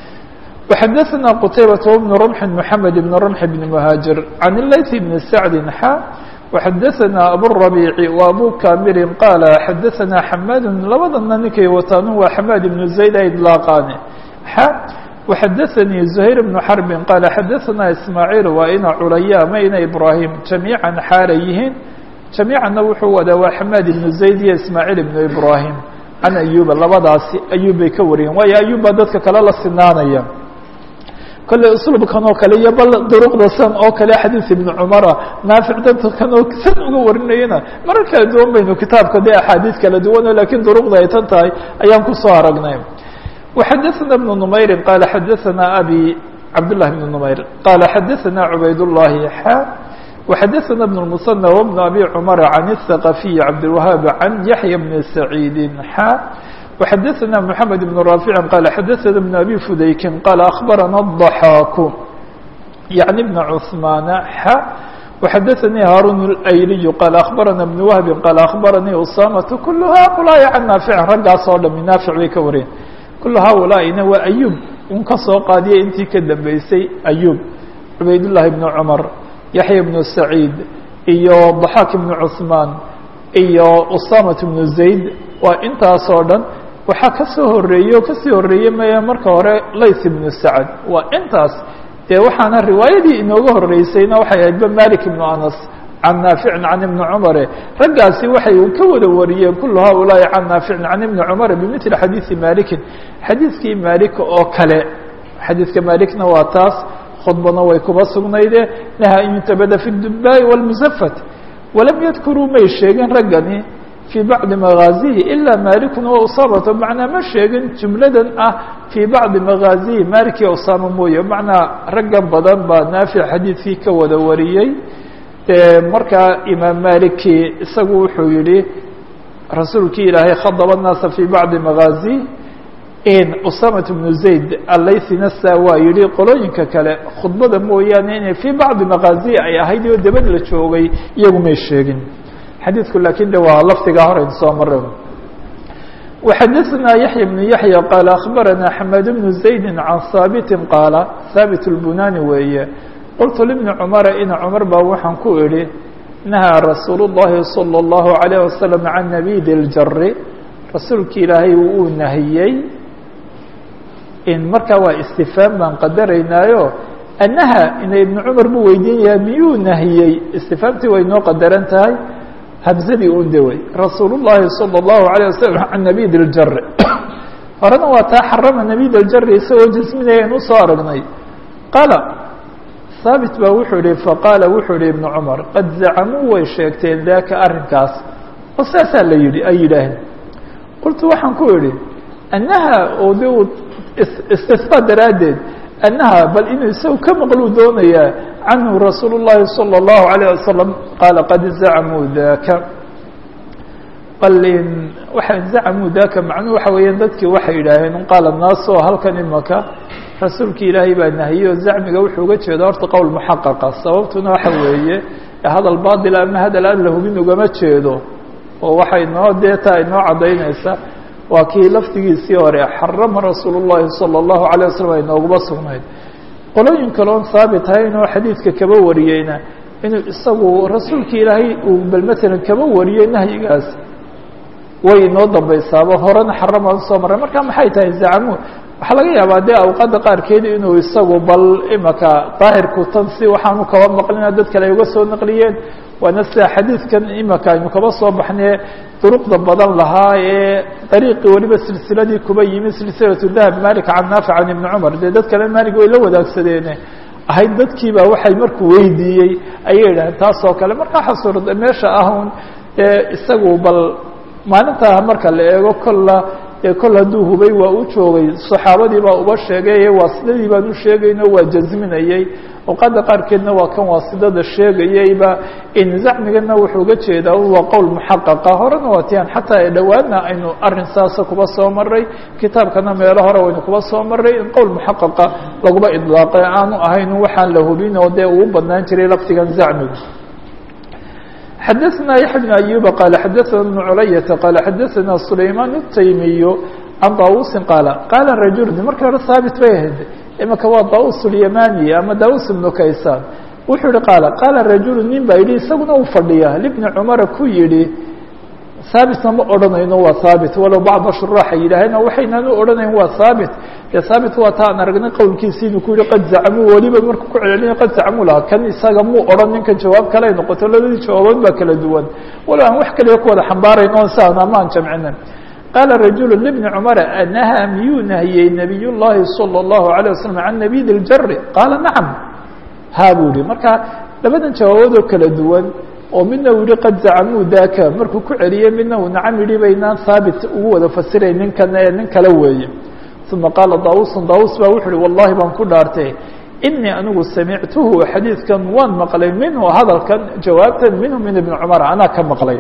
وxadaثna qتaybaة بن رمح محamed بن رمح بن مهاaجر عن الlayث بن سعد xا وxadaثna abالربيع وأbو كاmiri qاaل xadaثna حmاd labadana ninkay wataan waa حmاd بن زayd a iطلاaqaane xا وxadaثnii زهير بن حرب qاaل xadaثna إسmاعيل waa ina culaya ma ina إبراهيم جamيiعا xaala yihiin جamيiعana wuxuu wadaa waa حmاd بن زayd iyo إسmاعيل بن إبراهيم can أyuba labadaasi ayub bay ka wariyeen waayo ayub baa dadka kale la sinaanaya kolley uslubkan oo kale iyo bal duruqda san oo kale xadiis ibnu cumara naafic dadkan oo san uga warinayana marar kala duwan baynu kitaabka dee axaadiis kala duwana lakiin duruqda ay tan tahay ayaan kusoo aragnay وxadaثna بن نmayri qaala xadaثna abi cabdالlahi بن نmayr qaala xadaثna cubaydالlahi xا وxadaثna بن المثنى وبن abi cmر عن الثaqفي cabdالوهاaب عن yaحyى بن سعيid xا وxadaثna محamed بن رافع qال xadaثna بن أbي فudayk qال أخbarana الضحاk yaعnي بن cثmaan xا وxadaثnii hاrون الأyliي qال أخbarana بن وهب qال أخbaranii أsاmة kul haؤuلaaءi can naafic raggaas oo dhami naafic bay ka wariyeen kul haؤuلaaئina waa أyub un ka soo qaadiyay intii ka dambeysay أyub cubayd للahi بن cmر yaحya بن سacيid iyo ضaxاak بن cثmaan iyo أsاmaة بن زayd waa intaas oo dhan waxaa ka soo horeeyey oo kasii horeeyey maya marka hore layth بن sacd waa intaas dee waxaana riwaayadii inooga horeysayna waxay ahaydba malik بن anas can naaficin can ibni cumare raggaasi waxay ka wada wariyeen kul haؤuلaaءi can naaficin can ibni cumar bimثli xadiiثi malikin xadiiskii malik oo kale xadiiska malikna waa taas khudbana way kuba sugnayde naha an yuntabada fi الdubaaءi والmusafat walam yadkuruu may sheegin raggani fii bacdi magaazihi ilaa malikun wa usaamata macnaa ma sheegin jumladan ah fii bacdi magaazihi malik iyo usaama mooye macnaa raggan badan baa naafic xadiidkii ka wada wariyey markaa imaam maliki isagu wuxuu yihi rasuulkii ilaahay khadaba الnaasa fii bacdi magaazihi usamat bnu zayd allaythina saa waa yihi qolooyinka kale khudbada mooyaane inay fii bacdi magaazihi ay ahayd oo debad la joogay iyagu may sheegin xadiidku lakin de waa lafdigaa horeyn soo mareen وxadaثna yaحya بن yaحyى qال أخbarana حmad بن زayd can haaبiti qaala haaبit الbunani weeye qultu لبni cmara ina cmar baa waxaan ku idhi nahaa rasuul الlahi salى الlahu عalيه wasaلم can nabid الjari rasuulki ilaahay uu nahiyey markaa waa istifhaam baan qadaraynaayo anaha ina ibn cmar buu weydiin yahay miyuu nahiyey istifhaamtii way noo qadaran tahay hamsadii un dewey rasuul الlahi salى الlahu عalيه wasalam can nabid اljari horena waa taa xarama nabid اljari isagoo jasminaya in usoo aragnay qaala haabit baa wuxuu yihi faqaala wuxuu yihi ibn cmar qad zacamuu way sheegteen daka arrinkaas oo saasaa la yihi ay yidhaaheen qultu waxaan ku idhi annaha oo de istisqaa daraaddeed annaha bal inuu isagu ka maqluu doonayaa canhu rasuul الlahi salى الlahu عalيه wasalam qaala qad zacamuu daka bal zacamuu daka macnuhu waxa weeyaan dadkii waxay yidhaaheen qaala naas oo halkan imaka rasuulki ilaahay baa nahiye oo zacmiga wuxuu uga jeeda horta qowl muxaqaqa sababtuna waxa weeye hadal baadil ama hadal aan la hubin ugama jeedo oo waxay noo deeta ay noo caddaynaysaa waa kii laftigiisii hore xarama rasuul الlahi salى الlahu عalيه waslm ay nooguma sugnayd qolooyin kaloon haabit ahayn oo xadiidka kaba wariyeyna inuu isagu rasuulka ilaahay uu bal matalan kaba wariyey nahyigaas way inoo dambaysaaba horena xaramaan soo maray marka maxay tahay zacmu waxaa laga yaabaa dee awqaadda qaarkeed inuu isagu bal imaka daahirku tan si waxaanu kaba maqlina dad kale ay uga soo naqliyeen waana sida xadiidkan imaka aynu kaba soo baxnay duruqda badan lahaa ee dariiqii weliba silsiladii kuba yimi silsilatu dahab malik can naafic can ibni cumar dee dad kale malik way la wadaagsadeene ahayd dadkiiba waxay markuu weydiiyey ayay yidhaaheen taas oo kale markaa xasuur meesha ahun isagu bal maalintaa marka la eego kolla kol hadduu hubay waa u joogay saxaabadii baa uba sheegay waasidadii baan u sheegayno waa jazminayey awqaadda qaarkeedna waa kan waasidada sheegayeyba in zacmigana wuxuu uga jeedaa waa qowl muxaqaqa horena waa tian xataa dhowaana aynu arin saasa kuba soo maray kitaabkana meelo hore waynu kuba soo maray in qowl muxaqaqa laguba idlaaqay aanu ahayn waxaan la hubin oo dee uu banaan jiray laftigan zacmigu xadaثna yaحya بن أyuba qala xadaثna بن culayaةa qala xadaثna sulayman الtaymiy can daawusi qaala rajul markii hore haabit bay ahayd imaka waa daus اlyamani ama daus ibnu kaysan wuxuu yihi qaala rajulu nin baa yidhi isaguna u fadhiya libni cumara ku yihi haabitna ma odhanayno waa haabit walow bacda shuraax ay yidhaaheen waxaynaan u odhanayn waa haabit dee haabit waa ta aan aragnay qowlkiisi inuu ku yihi qad zacmuu weliba markuu ku celcelina qad zacmuu lahaa kan isaga muu odhan ninkan jawaab kale ay noqoto labadii jawaabood baa kala duwan walow aan wax kaliya ku wada xambaarayn oon saan ama aan jamcinin qaala rajulu libni cumara anahaa miyuu nahiyey nabiy llahi salى الlahu عalيه wasalam can nabid اljari qaala nacam haa buu yihi marka labadan jawaaboodoo kala duwan oo midna uu yihi qad zacmuu daka markuu ku celiyey midna uu nacam yidhi baynaan haabit ugu wada fasiray ninkana ee nin kale weeye uma qaala daawusun daawus baa wuxu uhi wallahi baan ku dhaartay inii anigu samictuhu xadiidkan waan maqlay minhu hadalkan jawaabtan minhu min ibni cumar anaa ka maqlay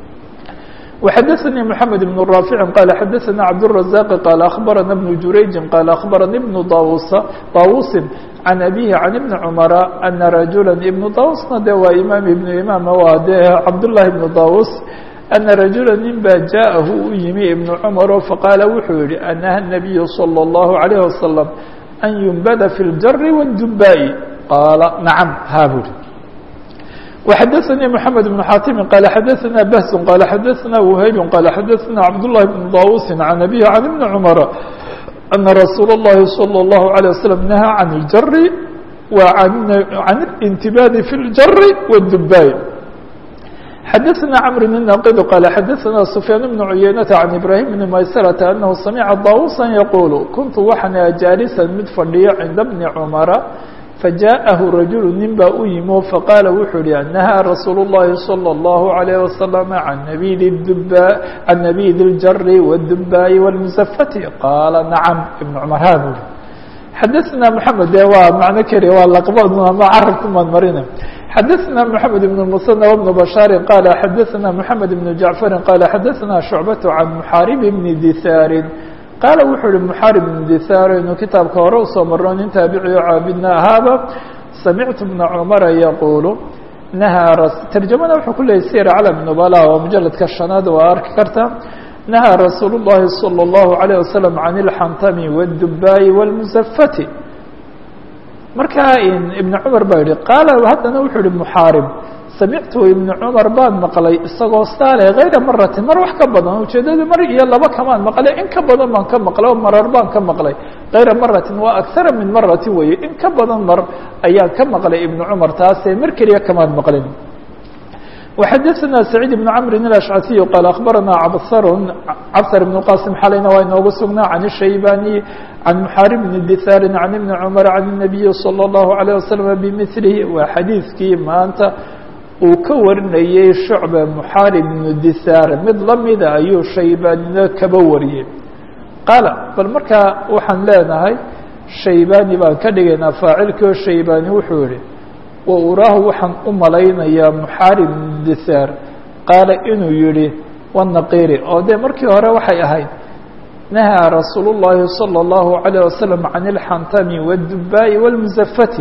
وxadaثnii mحamed بن raafici qaala xadaثna cabdالرaزاq qaala akhbarana بن jurayji qaala akhbarani ibn daawusi can abihi can ibni cumara ana rajula ibnu daawusna de waa imaam ibnu imaam waa de cabdالlahi ibnu daawus ana rajula nin baa jaaءahu u yimi ibnu cumaro faqaala wuxuu yihi anaha الnabiyu salى الlahu عalيه wasalam an yumbada fi اljari wالdubaa'i qaala nacam haa buri وxadaثnii mحamed بن xaatimi qaala xadaثna bahs qaala xadaثna whayb qaala xadaثna cabdالlahi بn daawusi can abihi can ibni cumara ana rasuula الlahi salى الlahu عalيه wasalam nahaa can اljari wa can اlintibaadi fi اljari wالdubaa'i xadaثna cmr bn naqid qaala xadaثna sufyaan bn cuyaynata can ibrahim bni maysarata anahu samica daawusa yaqulu kuntu waxana jaalisan mid fadhiyo cinda bni cumara fajaءahu rajulu nin baa u yimi o faqaala wuxuu yihi nahaa rasuulu الlahi salى الlahu عalيه wasalam can nabid اljari wالdubaa'i wاlmusafati qaala nacam ibn cumar haa buri xadaثna mحamed de waa macno keliya waa laqbad ama carabkumaan marina xadaثna mحamed بn الmusanى وبn bashaari qaala xadaثna mحamed بn jacfari qaala xadaثna shucbaة can muxaarib bni dihaari qaala wuxuu yihi muxaarib bn dihaar inuu kitaabka hore usoo marno nin taabiciyo caabidna ahaaba samictu bna cumara yaquulu nahaa tarjamada wuxuu ku leeyay sir calam nubala waa mujaladka shanaad waa arki karta nahaa rasuulu الlahi salى الlahu عalيه wasalam can اlxantami wالdubaa'i wاlmusafati markaa ibn cumar baa yihi qaala haddana wuxuu yihi muxaarib samictu ibni cumar baan maqlay isagoo saale kayra maratin mar wax ka badan ujeedada mar iyo laba kamaan maqlay in ka badan baan ka maqlay oo marar baan ka maqlay kayra maratin waa akara min maratin weeye in ka badan mar ayaan ka maqlay ibni cumar taasee mar keliya kamaan maqlin وxadaثna سacيid بن cmr الأشcثiي qaal aخbarana cabsr بن qasim xalayna waa inoogu sugnaa can الshaybani can muxaarib bni dihaari can ibni cumar can الnabiyi salى الlahu عalيه wasalam bmilihi waa xadiidkii maanta uu ka warinayey shucba muxaarib bnu dihaar mid lamida ayuu shaybanina kaba wariyey qaala bal markaa waxaan leenahay shaybani baan ka dhigaynaa faacilkii oo shaybani wuxuu yihi wa uraahu waxaan u malaynayaa muxaarib bnu dihaar qaala inuu yihi wanaqiri oo dee markii hore waxay ahayd nahaa rasuulu الlahi salى الlahu عalيه wasalam can اlxantami wالdubaa'i wاlmusafati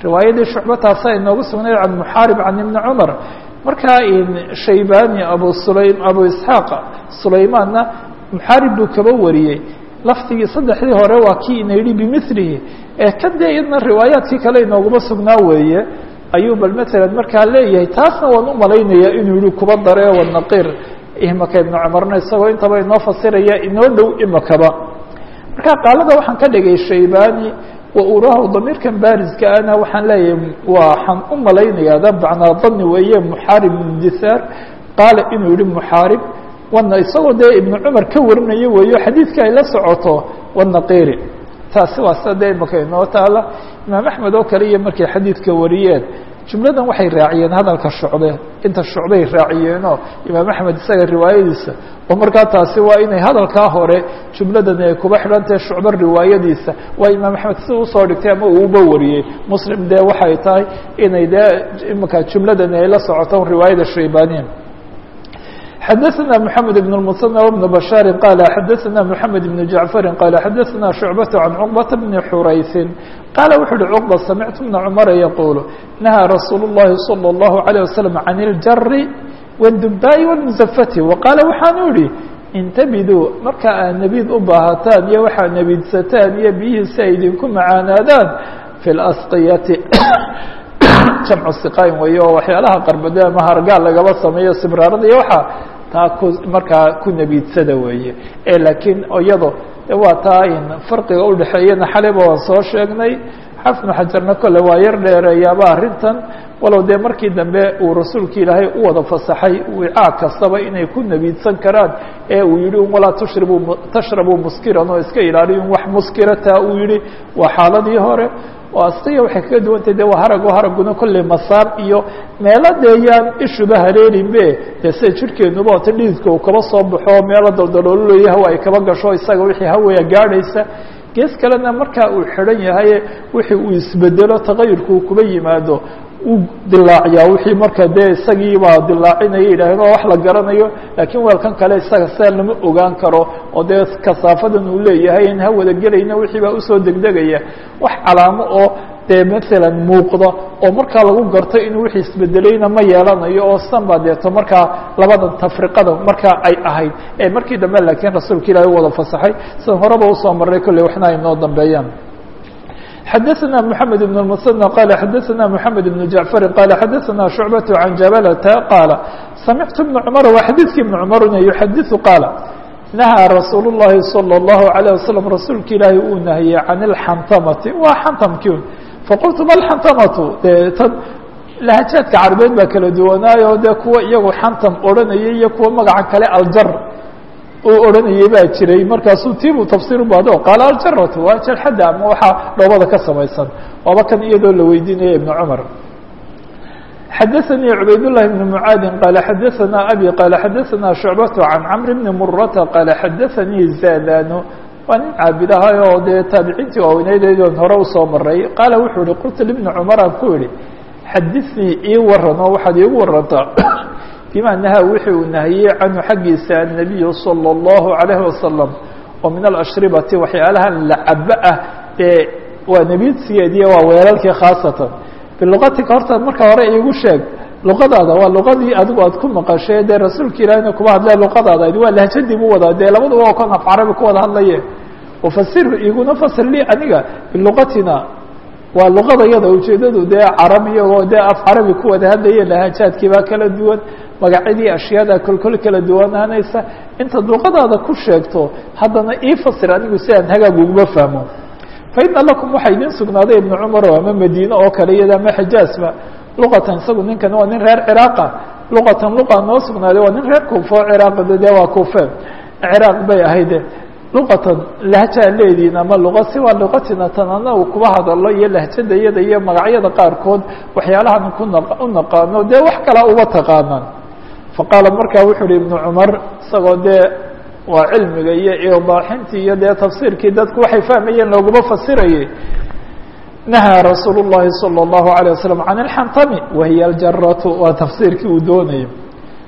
riwaayadii shucba taasa inoogu sugnayd can muxaarib can ibni cumar markaa shaybani abu isxaaq sulaymaanna muxaarib buu kaba wariyey lafdigii saddexdii hore waa kii ina yidhi bimilihi kan dee iyadna riwaayaadkii kale inooguma sugnaa weeye ayuu bal matalan markaa leeyahay taasna waan u malaynayaa inuu yihi kuba dare wanaqir imaka ibnu cumarna isagoo intaba inoo fasiraya inoo dhow imakaba marka qaalada waxaan ka dhigay shaybani wa urahu damiirkan baariska ana waxaan leeyahay waxaan u malaynayaa dabcnaa dani weeye muxaarib ibn disaar qaala inuu yihi muxaarib wana isagoo dee ibnu cumar ka warinayo weeyo xadiidka ay la socoto wanaqiri taasi waa sida dee imaka inoo taala imaam axmed oo kale iyo markay xadiidka wariyeen jumladan waxay raaciyeen hadalka shucbe inta shucbay raaciyeenoo imaam axmed isaga riwaayadiisa oo markaa taasi waa inay hadalkaa hore jumladan ay kuba xidhantahe shucbe riwaayadiisa waa imaam axmed sida usoo dhigtay ama uu uba wariyey muslim dee waxay tahay inay dee imaka jumladan ay la socoto riwaayada shaybaniya xadaثna mحamed بن المثنى وبن بشhاaر qال xadaثna mحamed بن جaعفر qال xadaثna شhuعبة عن cقبة بن xurayثi qال wuxu uhi cقبة samعtu بن cمر yquل نahى رasuul الlahi صلى الله عليه وسلم عن الjar والdubاء والمزفت وqاala waxaanu ihi intabiduu marka aad nebid u baahataan iyo waxaad nebidsataan iyo biyihiisa ay idinku macaanaadaan في اأsqyati jamcu siqayn weeye oo waxyaalaha qarbade ama hargaal lagaba sameeyo sibraarada iyo waxaa taa ku markaa ku nebiidsada weeye laakiin iyado waa taa in farqiga udhexeeyana xaleba waan soo sheegnay xafnu xajarna kole waa yar dheereeyaaba arrintan walow dee markii dambe uu rasuulka ilaahay u wada fasaxay wicaa kastaba inay ku nebiidsan karaan uu yihi walaa tashrabuu muskiran oo iska ilaaliyin wax muskira taa uu yihi waa xaaladii hore oo asqiya waxay kaga duwantay de waa harago haraguna kolley masaar iyo meelo deeyaan ishuba hareerinbe dee sida jirhkeenuba ota dhididka uu kaba soo baxo meelo daldaloololaya hawa ay kaba gasho isaga wixii hawaya gaadhaysa gees kalena markaa uu xidhan yahay wixii uu isbedelo tagayurka uu kuba yimaado uu dilaaciyaa wixii marka dee isagiibaa dilaacinaya yidhaaheen oo wax la garanayo laakiin weelkan kale isaga saa lama ogaan karo oo dee kasaafadan uu leeyahay in hawada gelayna wixii baa usoo degdegaya wax calaamo oo dee maalan muuqda oo markaa lagu garto inuu wixii isbedelayna ma yeelanayo oo san baa deeto markaa labadan tafriqada markaa ay ahayd markii dambe laakiin rasuulka ilaahay u wada fasaxay sidan horeba usoo marray kolley waxna ay noo dambeeyaan xadaثna mحamed بن المثنى qال xadaثna mحamed بن جaعفر qال xadaثna شhuعبة عan jabalةa qاala samictu بن cmر waa xadiidkii iبن cmrna yuxadiثu qaala nahaa rasuul الlahi صلى الlaه عليه وasلم rasuulka ilaahi uu nahiyey can الxantamati waa xantamkii faqultu ma اxantamatu dee tan lahajaadka carabeed baa kala duwanaayo dee kuwa iyagu xantam odhanayay iyo kuwa magaca kale aljar uu odhanayay baa jiray markaasuu tiibuu tafsiir u baado qaala aljaratu waa jarxadda ama waxaa dhoobada ka samaysan waaba kan iyadoo la weydiinaya ibn cumar xadaثanii cubaydالlahi بn mعaadi qaala xadaثana abi qaala xadaثana شhucbaة can cmr bni murata qaala xadaثanii zadano waa nin caabid ahay oo dee taabiciintii waaweyneydon hore usoo maray qaala wuxuu ihi qultu libni cumaraan ku idhi xadiثnii ii waran oo waxaad iigu warantaa bima nahaa wixii uu nahiyey canhu xaggiisa الnabiyu salى الlahu عalayه wasalam oo min alashribati waxyaalahan lacabo ah ee waa nebiidsigeediiyo waa weelalkii khaasatan biluqatika horta marka hore iigu sheeg luqadaada waa luqadii adigu aad ku maqashay dee rasuulka ilaahina kuba hadlee luqadaada waa lahjadii bu wadaa dee labaduba oo kan af carabi ku wada hadlaye wafasir iguna fasir lii aniga biluqatina waa luqadayada ujeedadu dee carabiya oo dee af carabi ku wada hadlaye lahajaadkii baa kala duwan magacyadii ashyaada kolkol kala duwanaanaysa intaad luqadaada ku sheegto haddana ii fasir anigu si aan hagaag uguma fahmo faina lakum waxaa idin sugnaaday ibnu cumar ama madiine oo kale iyada ama xijaasba luqatan isagu ninkan waa nin reer ciraaqa luqatan luqa noo sugnaaday waa nin reer kuufa oo ciraaqda dee waa kuufe ciraaq bay ahayde luqatan lahjaa leediin ama luqa si waa luqatina tan anagu kuba hadalo iyo lahjada iyada iyo magacyada qaarkood waxyaalahan u naqaano dee wax kalaa uba taqaanaan faqaala markaa wuxuu uhi ibnu cumar isagoo dee waa cilmiga iyo iidaaxintii iyo dee tafsiirkii dadku waxay fahmayeen looguma fasirayay nahaa rasuul الlahi salى الlahu عalيه wasalam can اlxantami wahiya aljaratu waa tafsiirkii uu doonayay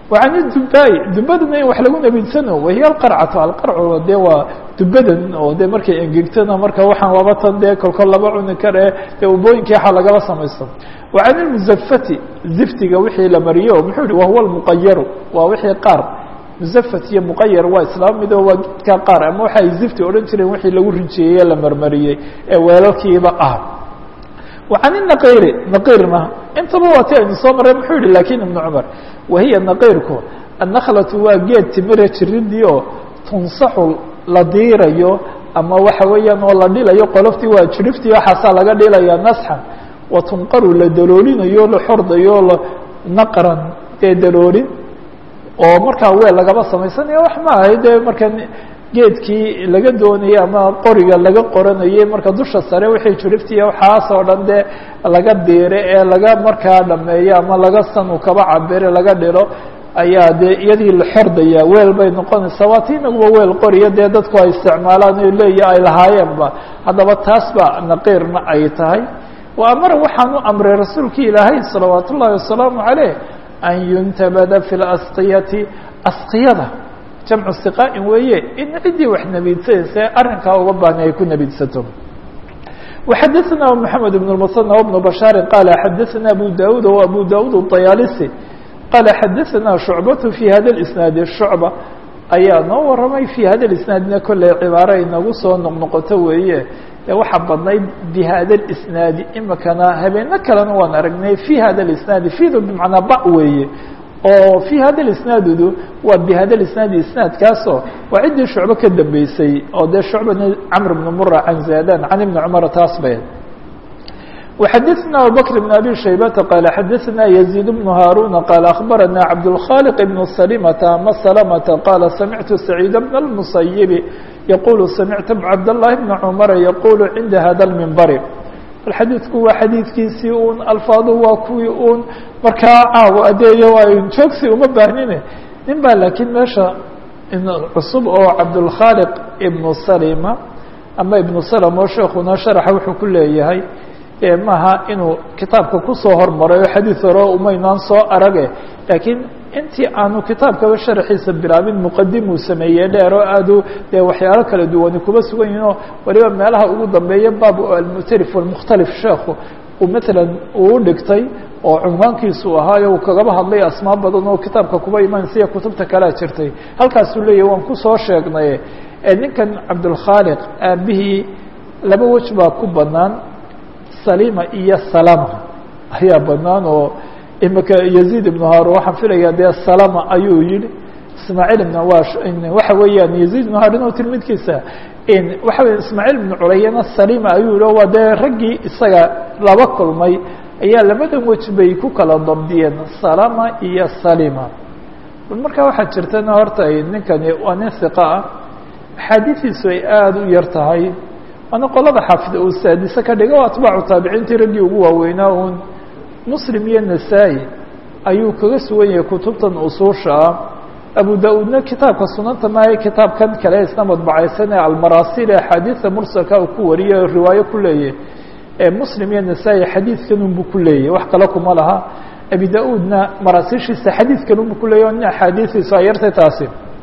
وعن الدباء dubadana in wax lagu nabidsano wahiy alqarcatu alqarcu dee waa dubadan oo dee markay engegtana marka waxaan laba tan dee kolkol laba cuni kare dee ubooyinkii waxa lagaba samaysto وعن المزفati ziftiga wixii la mariyo muxuu yihi wahuwa الmuqayaru waa wixii qaar muzafat iyo muqayar waa islaamido waa gidka qaar ama waxa ay zifti odhan jireen wixii lagu rijeeyey la marmariyey ee weelalkiiba ah وعن النقير نقيرna intaba waa ti aynu soo marray muxuu yihi lakin iبن cmar wahiya نaqيrku النkلة waa geed timira jiridii oo tunsaxu la diirayo ama waxa weeyaan oo la dhilayo qoloftii waa jiriftii waxaasaa laga dhilaya nasxan watunqaru la daloolinayo la xordayo naqran dee daloolin oo markaa weel lagaba samaysanayo wax ma ahay dee marka geedkii laga doonayey ama qoriga laga qoranayey marka dusha sare wixii jiriftiiya waxaas oo dhan dee laga diire ee laga markaa dhameeyo ama laga sanu kaba cabire laga dhilo ayaa dee iyadii la xordaya weel bay noqonaysaa waa ti inaguba weel qoriya dee dadku ay isticmaalaan o leeya ay lahaayeenba haddaba taas ba naqiirna ay tahay wa amara waxaan u amray rasuulki ilaahay salawaat ullahi wasalaamu caleyh an yuntabada fi lasqiyati asqiyada jamcu siqaa'in weeye in ciddii wax nabiidsanaysa arrinkaa uga baahna ay ku nabiidsato وxadثna محamed بن المثنى وبن بشhاaر qال xadثna أbو dاud وأbو dاud الطyالسي qال xadثna شhuعبة في hada الإسناaد شhuعبة ayaa noo waramay في hada الإسناadna kolley cibaaro inagu soo noqnoqoto weeye waxa badnayd بhada الإسناaد imikana habeeno kalena waan aragnay في hada الإسناaد فيdu بمعنaa ba weeye oo في hada الإسناaddu waa بhada الإسناaد isنaadkaasoo waa ciddii shucbe ka dambeysay oo dee shucbana cمر بن mرة عan زاdان عan iبن cمر taas bay وxadثna abubكر بن أbي شhaybةa qال xadثna يزيد بن هاrون qال أخبرnا عبدالخالق بن سلمة ama سلمة qال سمعت سعيد بن المصيب يقول سمعت عبدالله بن cمر يقول عnda hada المنبر xadiidku waa xadiidkiisii un alfaadu waa kuwii un markaa caawo adeeyo waa joogsi uma baahnine nin baa laakiin meesha cusub oo cabdulkhaaliq ibnu salima ama ibnu salam oo sheekuna sharaxa wuxuu ku leeyahay maaha inuu kitaabka kusoo hormaray oo xadiid hore umaynaan soo arage laakiin intii aanu kitaabkaba sharaxiisa bilaabin muqadimuu sameeyey dheer oo aadu dee waxyaalo kala duwani kuba sugan yihin oo waliba meelaha ugu dambeeya baab almuctarif walmukhtalif sheekhu uu matalan uu dhigtay oo cunwaankiisu ahaayo uu kagaba hadlay asmaa badan oo kitaabka kuba imaansiya kutubta kalea jirtay halkaasuu leeyahy waan kusoo sheegnay ninkan cabdulkhaaliq aabihii laba wej baa ku banaan salima iyo salama ayaa banaan oo imika يزيد بن هاrون waxaan filaya dee salama ayuu yihi ismاعيل بن waxa weeyaan يزيد بن هاrون o tilmidkiisa waxa weya ismاعيل بن culayana salima ayuu yihi waa dee raggii isaga laba kulmay ayaa labadan wej bay ku kala dabdiyeen salama iyo salima marka waxaa jirtana horta ninkani waa nin ثiqa ah axaadiiثiisu ay aada u yar tahay waana qolada xaafid uu saadise ka dhiga o atbaacu taabiciintii raggii ugu waaweynaa un muslim iyo nasaa-i ayuu kaga sugan yahay kutubtan usuusha ah abu da-uudna kitaabka sunanta maayo kitaabkan kale isna madbacaysan ee almaraasil ee axaadiida mursalka uu ku wariyay oo riwaayo ku leeyahy muslim iyo nasaa-i xadiidkan unbu ku leeyahy wax kale kuma laha abi da-uudna maraasiishiisa xadiidkan unbu ku leeyahy o nin axaadiidiisu ay yartay taasi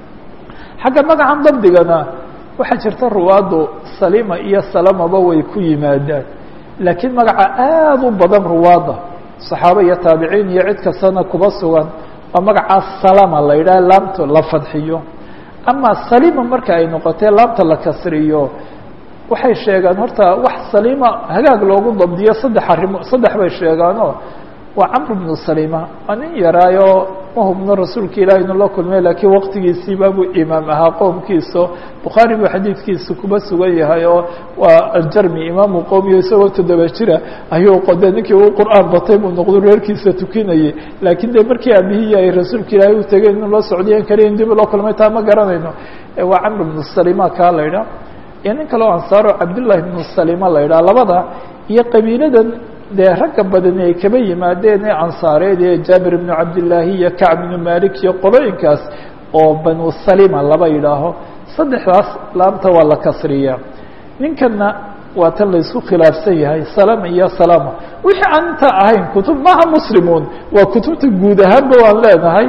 xagga magacan dabdigana waxaa jirta ruwaaddu salima iyo salamaba way ku yimaadaan laakiin magaca aada u badan ruwaadda صaxaaba iyo taabiciin iyo cid kastana kuba sugan waa magacaas salama la yidhaha laamta la fadxiyo ama salima marka ay noqotee laamta la kasriyo waxay sheegaan horta wax salima hagaag loogu dabdiyo saddex bay sheegaano waa camr bnu salima waa nin yaraayo ma hubno rasuulka ilahi inu la kulmay laakiin waqtigiisiiba buu imaam ahaa qoomkiisa bukhaari buu xadiidkiisa kuba sugan yahay oo waa aljarmi imaamu qowmiyo isagoo 7 jira ayuu qode ninkii uu qur'aan batay buu noqdo reerkiisa tukinayay laakiin de markii aabihii ay rasuulka ilaahay u tegay inuu la socdiyan kariya in dib loo kulmay taa ma garanayno waa camr bnu salima kaa la ydhaha iyo nin kaleo ansaaro cabdullahi bnu salima la ydhaha labada iyo qabiiladan dee ragga badani ay kaba yimaadeen ee ansaareed ee jaabir ibnu cabdillaahi iyo kacb ibnu malik iyo qolooyinkaas oo banu salima laba yidhaaho saddexdaas laamta waa la kasriyaa ninkanna waa tan laysku khilaafsan yahay salama iyo salama wixii aan inta ahayn kutub maaha muslimuun waa kutubta guud ahaanba waan leenahay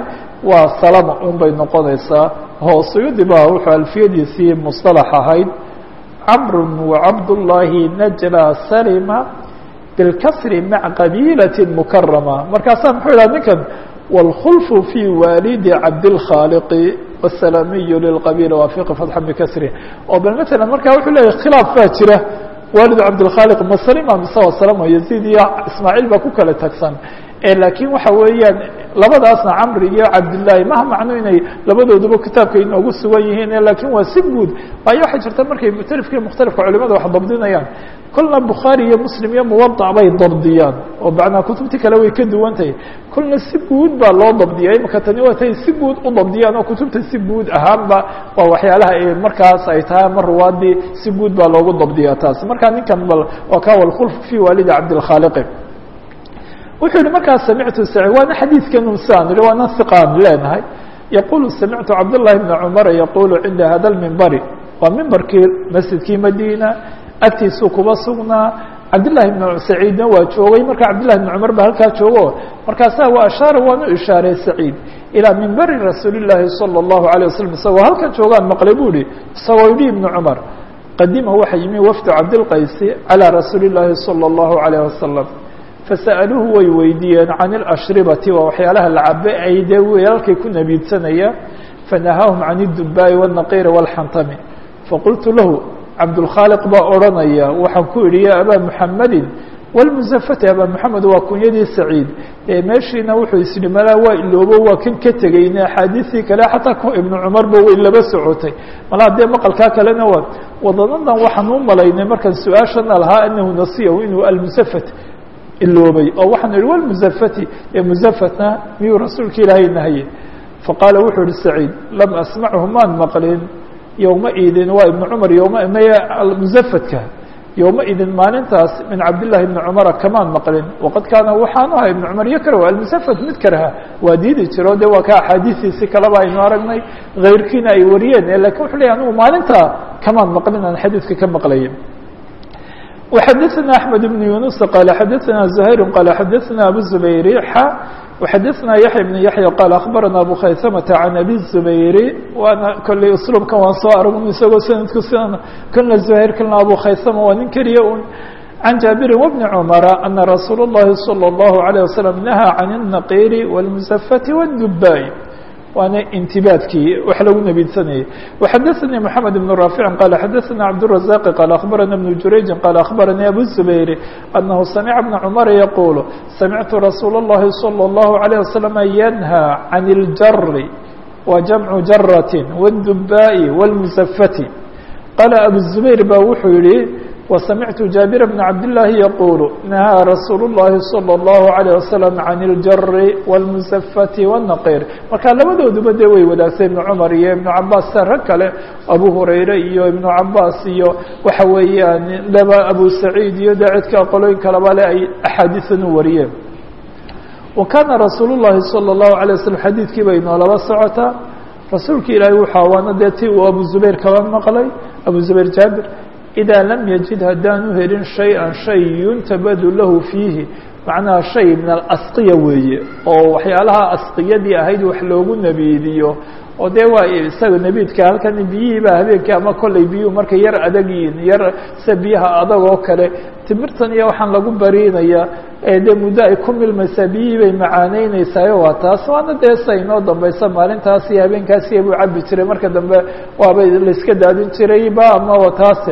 waa salama un bay noqonaysaa. Suyuudi baa wuxuu alfiyadiisii musطalax ahayd camru wacabdullaahi najla salima bilkasri maca qabiilati mukarama. markaasaa muxuu yidhaha ninkan wاlkhulfu fi waalidi cabdilkhaaliqi wالsalamiyu lilqabiila waafiqi fatxa bikasri. oo bal matala markaa wuxuu leeyahy khilaaf baa jira waalid cabdilkhaaliq ma salima mise waa salama yaziid iyo ismaaciil baa ku kala tagsan. laakiin waxa weeyaan labadaasna camri iyo cabdillaahi maha macno inay labadooduba kitaabka inoogu sugan yihiin, lakiin waa si guud. waayo waxay jirta markay mukhtalifka mukhtalifka culimada wax dabdinayaan kolna bukhaari iyo muslim iyo muwadac bay dabdiyaan oo macnaa kutubtii kale way ka duwan tahay. kolna si guud baa loo dabdiya. imaka tani waa tay si guud u dabdiyaan oo kutubta si guud ahaanba waa waxyaalaha markaas ay tahay ama ruwaadii si guud baa loogu dabdiyaa taas. markaa ninkan bal waa ka wlkhulf fi waalidi cabdilkhaaliqi. wuxuu yihi markaa samictu waana xadiidkanu saan i waana hiqaan leenahay yaqulu samictu cabdالlahi bna cumara yaqulu cinda hada lmimbari waa mimbarkii masjidkii madiina agtiisuu kuba sugnaa. cabdالlahi bn saciidna waa joogay marka cabdالlahi bn cumar ba halkaa joogo markaasaa wa ashaara waan u ishaaray saciid ilىa mimbari rasuuli الlahi salى الlahu عalيه waslm isagoo halkan joogaan maqlay bu ihi isagoo yidhi ibn cumar qadima waxa yimi wafdu cabdilqaysi calى rasuuli الlahi salى الlahu عalيه wasalam fasa'aluuhu way weydiiyeen can اlashribati waa waxyaalaha la cabe ay dee weelalkay ku nabiidsanayaan fanahaahum can اdubaa'i wالnaqiiri wاlxantami faqultu lahu cabdulkhaaliq baa odhanaya waxaan ku idhi ya abaa muxamedin wاlmusafati abaa moxamed waa kunyadii saciid meeshiina wuxuu isyihi malaa waa iloobo waa kan ka tegeyne axaadiistii kale xataa ku ibnu cumarba way laba socotay malaa dee maqalkaa kalena waa wadanadan waxaan u malaynay markaan su-aashana lahaa anahu nasiyahu inuu almusafat iloobay oo waxaan ihi wlmusafati musafatna miyuu rasuulka ilaahay nahaye faqaala wuxuu ihi saciid lam asmachu maan maqlin yowmaidin waa ibnu cumar musafatka yowmaidin maalintaas min cabdillahi ibni cumara kamaan maqlin waqad kaana waxaanu ahaa ibnu cumar yakrahu almusafat mid karaha waa diidi jiro de waa ka axaadiistiisi kaleba aynu aragnay kayrkiina ay wariyeen lakin wuxuu leeyahy anugu maalintaa kamaan maqlin aan xadiidka ka maqlaya. وxadثna أحمد بن يuنس qال xadثna زهير qال xadثna أbو الزبير وxadثna يحيى بن يحيى qال أخبرna أbو khayثمة عن أbي الزبير waana kolley اسلوبkan waan soo aragno isagoo sanadku sida kana زهير kana أbو khayثمة waa nin keliya un عن جابر وبن عمر أن رsuuل اللhi صلى الله عليه وسلم نهى عن النقير والمزفة والدباء waana intibaadkii wax lagu nabiidsanayay. وxadثnي محamed بن رافع qال xadثna cabدالرزاq qال أخبرna بن jurayج qال أخبرnي أbو الزبير أنه سمع بن cمر يقول سمعت رsuuل اللhi صلى الله عليه وسلم ينهى عن الجر وجمع جرة والدباء والمزفة. qال أbو الزبير ba wuxuu yihi وسمعت جابر بن عبد الله يقول نهى رsuuل اللhi صلى الله عليه وسلم عن الجر والمزفة والنقير. marka labadooduba de way wadaagtay iبن cمر iyo iبن cabاs rag kale أbو هurayre iyo iبن cabاs iyo waxa weeyaan laba أbو سعيid iyo de cidka qolooyin kaleba le ay أxaadiiثan u wariyeen. وكاna رasuuل اللhi صلى الله عليه وسلم xadiidkii bay noolaba socotaa rasuulka ilaahay waxa waana dee ti uu أبو زبير kaba maqlay أبو زبير jaaبir إdا lm yجid haddaanu helin شhayئa شhay yuntabadu lahu fiihi macnaha shay min alasqiya weeye oo waxyaalaha asqiyadii ahayd wax loogu nabiidiyo oo dee waa isaga nabiidka halkan biyihii baa habeenkii ama kollay biyuhu markay yar adag yihiin yar sida biyaha adag oo kale timirtan iyo waxaan lagu bariinaya dee muddo ay ku milmaysaa biyihii bay macaaneyneysayo waa taas waana dee sa inoo dambaysa maalintaas iyo habeenkaasi buu cabi jiray marka dambe waabay laiska daadin jirayba ama waa taase.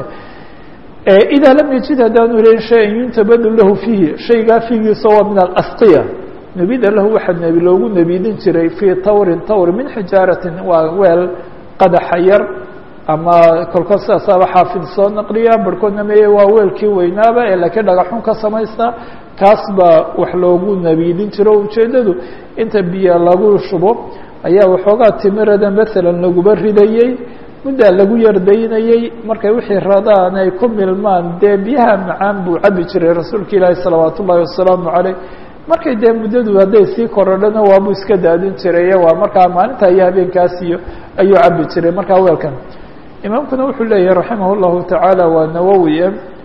إdا lm yجid haddaanu helin شhayئa yuntabadu lahu fiihi shaygaa fiigiisa waa min alasqiya nebida lahu waxaa loogu nebiidin jiray fii tawrin tawr min xijaaraةi waa weel qadaxa yar ama kolkood sidaasaaba xaafid soo naqliya barhkoodna meye waa weelkii weynaaba ee laakiin dhagaxun ka samaysna kaas baa wax loogu nebiidin jiro ujeedadu inta biyo lagu shubo ayaa waxoogaa timirada masalan laguba ridayey muddaa lagu yardaynayey markay wixii radaan ay ku milmaan dee biyaha macaan buu cabi jiray rasuulka ilaahi salawaat ullahi wasalaamu caleyh markay dee muddadu hadday sii korodhana waabuu iska daadin jiray waa markaa maalinta iyo habeenkaas iyo ayuu cabi jiray markaa weelkan. imaamkuna wuxuu leeyahay raximah اllahu tacaala waa nawowi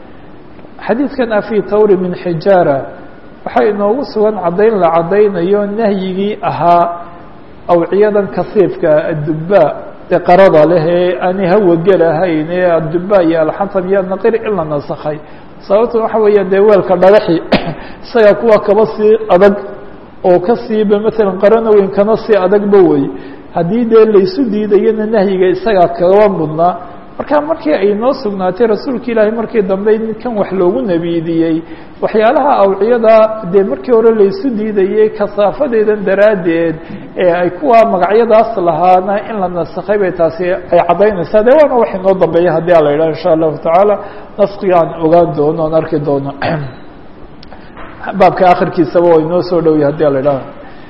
xadiidkan a fii tawri min xijaara waxaa inoogu sugan caddayn la caddaynayo nahyigii ahaa awciyadan kasiifka adduba ee qarada leh ee aanay hawa gelahayn ee adduba iyo alxantam iyo naqir in la nasakhay sababta waxa weeya dee weelka dhagaxi isaga kuwa kaba sii adag oo ka siiba maalan qaranoweyn kana sii adagba wey haddii dee laysu diidayana nahyiga isaga kaba mudnaa marka markii ay noo sugnaatay rasuulka ilaahay markii dambe kan wax loogu nabiidiyey waxyaalaha awciyada dee markii hore laysu diidayey kasaafadeedan daraaddeed ee ay kuwa magacyadaas lahaana in la nasakhay bay taasi ay caddaynaysaa dee waana wax inoo dambeeya haddii a la yidhaha insha allahu tacaala naskiga aan ogaan doono aan arki doono baabka akhirkiisaba waa inoo soo dhowya hadii a la yidhaha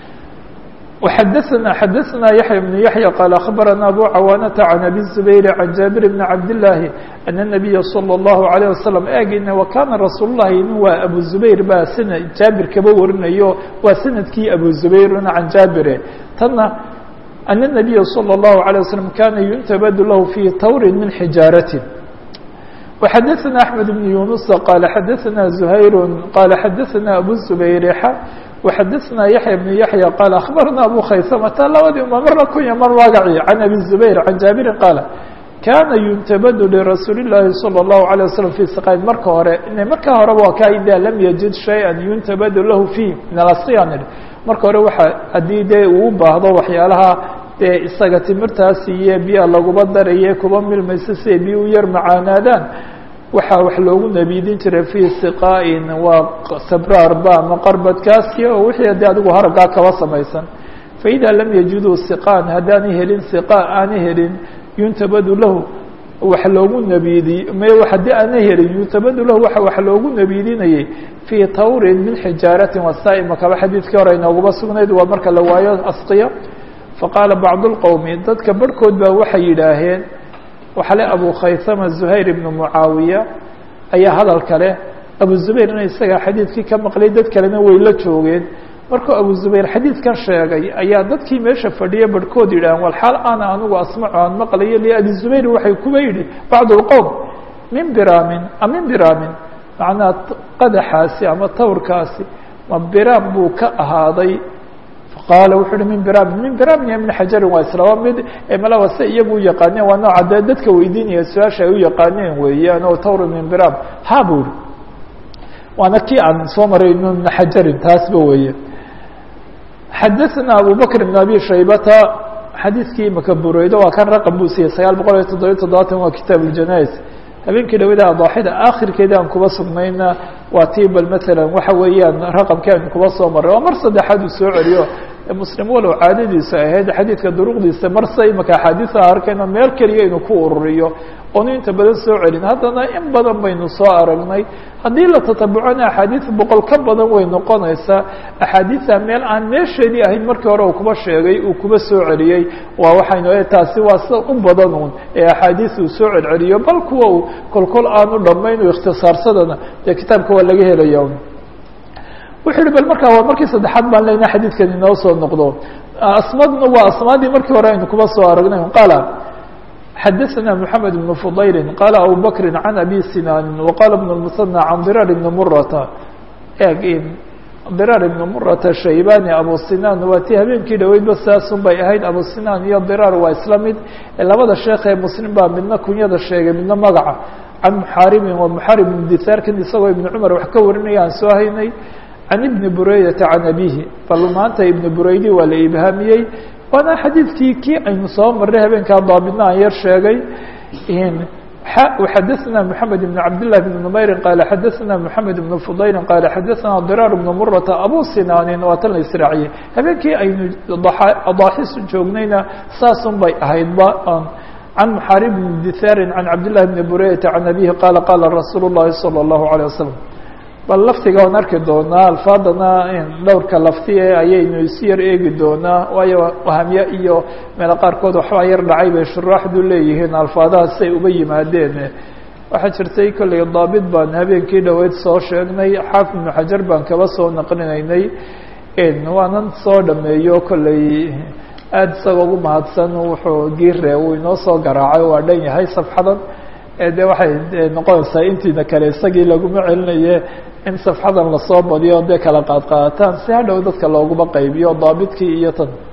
xdثna يحيى بن يحيى قال أخبرنا أبو عوانة عن أبي الزبير عن جابر بن عبد الله أن النبي صلى الله عليه وسلم وكان رsuuل اللhi waa أبو الزبير ba sن jaaبir kaba warinayo waa سندkii أبو الزبير عن jaaبر tana أن النبي صلى الله عليه وسلم كاna ينتبd له في tور من حجاaرة وxdثna أحمد بن يونس قال xdثna زهير قال xdثna أبو الزبير وxdثna يحيى بن يحيى قال أخبرنا أبو خaysمة labadii mr kunya mar wagaci عن أبي الزبير عن جابر قال كاna ينتبd لرasuuل اللahi صلى الله عليه وسلم في سقاyn marka hore marka horeba waa ka ida lم يجد شhayئا ينتبd lah فيه من الصيان marka hore waa hadii dee uu baahdo waxyaalaha dee isaga timirtaas iyo biya laguba daraye kuba milmaysa si ay biya u yar macaanaadaan waxaa wax loogu nabiidin jiray fii siqaa'in waa sabraarba ama qarbadkaasi oo wixii de adigu haraggaa kaba samaysan faإida lam yajiduu siqaan haddaanay helin siqaa aanay helin yuntabadu lahu wax loogu nabiidi haddii aanay helin yuntabadu lahu waxa wax loogu nabiidinayay fii tawrin min xijaaratin wasaa'ima kaba xadiidkii hore inooguba sugnayd waa marka la waayo asqiya faqaala bacdu اlqowmi dadka barhkood baa waxay yidhaaheen waxa le abu khaysama zuhayr ibnu mucaawiya ayaa hadal kale abu zubayr ina isagaa xadiidkii ka maqlay dad kalena way la joogeen markuu abu zubayr xadiidkan sheegay ayaa dadkii meesha fadhiya barhkood yidhaaheen walxaal ana anigu asmacu aan maqlayo liabi zubayr waxay kuba yidhi bacdu lqowm min biraamin min biraamin macnaa qadaxaasi ama tawrkaasi ma biraam buu ka ahaaday qaala wuxuu uhi min biramin iyo min xajarin waa islaba mid malaba se iyagu u yaqaaneen waa nooca dee dadka weydiinaya su-aasha ay u yaqaaneen weeyaan oo tawr min biram ha bu uri waana kii aan soo marayno min xajarin taasba weeye xadaثna abu bakr بn abi shaybata xadiidkii imaka bureydo waa kan raqam buu siiyey 977 waa kitaab اjanais habeenkii dhawada adaaxida akhirkeeda aan kuba sugnayna waa tii bal maala waxa weeyaan raqamkii aynu kuba soo maray waa mar saddexaad uu soo celiyo muslim walow caadadiisa ahayd xadiidka duruqdiisa marse imaka axaadiisa arkayno meel keliya inuu ku ururiyo oonu inta badan soo celin haddana in badan baynu soo aragnay haddii la tatabucona axaadiis boqol ka badan way noqonaysaa axaadiisa meel aan meesheedii ahayn markii hore uu kuba sheegay uu kuba soo celiyey waa waxaynu taasi waa sida u badan uun ee axaadiis uu soo celceliyo bal kuwa uu kolkol aanu dhammayn u ikhtisaarsadana dee kitaabka waa laga helaya wuxuu uhi bal markaa waa markii saddexaad baan leyna xadiidkan inoo soo noqdo asmadna waa asmaadii markii hore aynu kuba soo aragnay qaala xadaثna mحamed بن fضayli qaala abu bakri can abi sinaanin waqaala بن الmuثنى can diraar ibn murata diraar ibn murata shaybani abu sinaan waa tii habeenkii dhaweydba saasun bay ahayd abu sinaan iyo diraar waa isla mid labada sheekh ee muslim baa midna kunyada sheegay midna magaca can muxaaribin wa muxaarib ibn dithaarkan isagoo ibn cumar wax ka warinaya aan soo haynay can ibni buraydata can abihi bal maanta ibni buraydi waa la ibhaamiyey waana xadiidkii kii aynu soo marray habeenkaa daabidna aan yar sheegay xadaثna mحamed بn cabdالlah بn نmayri qaala xadaثna mحamed بn fudayli qaala xadaثna diraar bn murata abu sinaanin waa tan la israaciyey habeenkii aynu adaaxis joognayna saasun bay ahaydba can muxaarib bn dithaarin can cabdالlahi bni buraydata can abihi qaala qaala rasuul الlahi salى الlahu عalيه wasalam bal laftiga waan arki doonaa alfaadana dhowrka laftiye ayaynu isi yar eegi doonaa waayo wahamye iyo meelo qaarkood waxbaa yar dhacay bay shuraaxdu leeyihiin alfaadahaas say uba yimaadeen waxaa jirtay kolley daabit baan habeenkii dhoweyd soo sheegnay xaafid ibnu xajar baan kaba soo naqlinaynay waanan soo dhameeyo kolley aada isagoo ugu mahadsan wuxuu giire uu inoo soo garaacay waa dhan yahay safxadan de waxay noqonaysaa intiina kale isagii laguma celinaye in safxadan lasoo badiyo dee kala qaadqaadataan si hadhow dadka looguma qaybiyo daabitkii iyo tan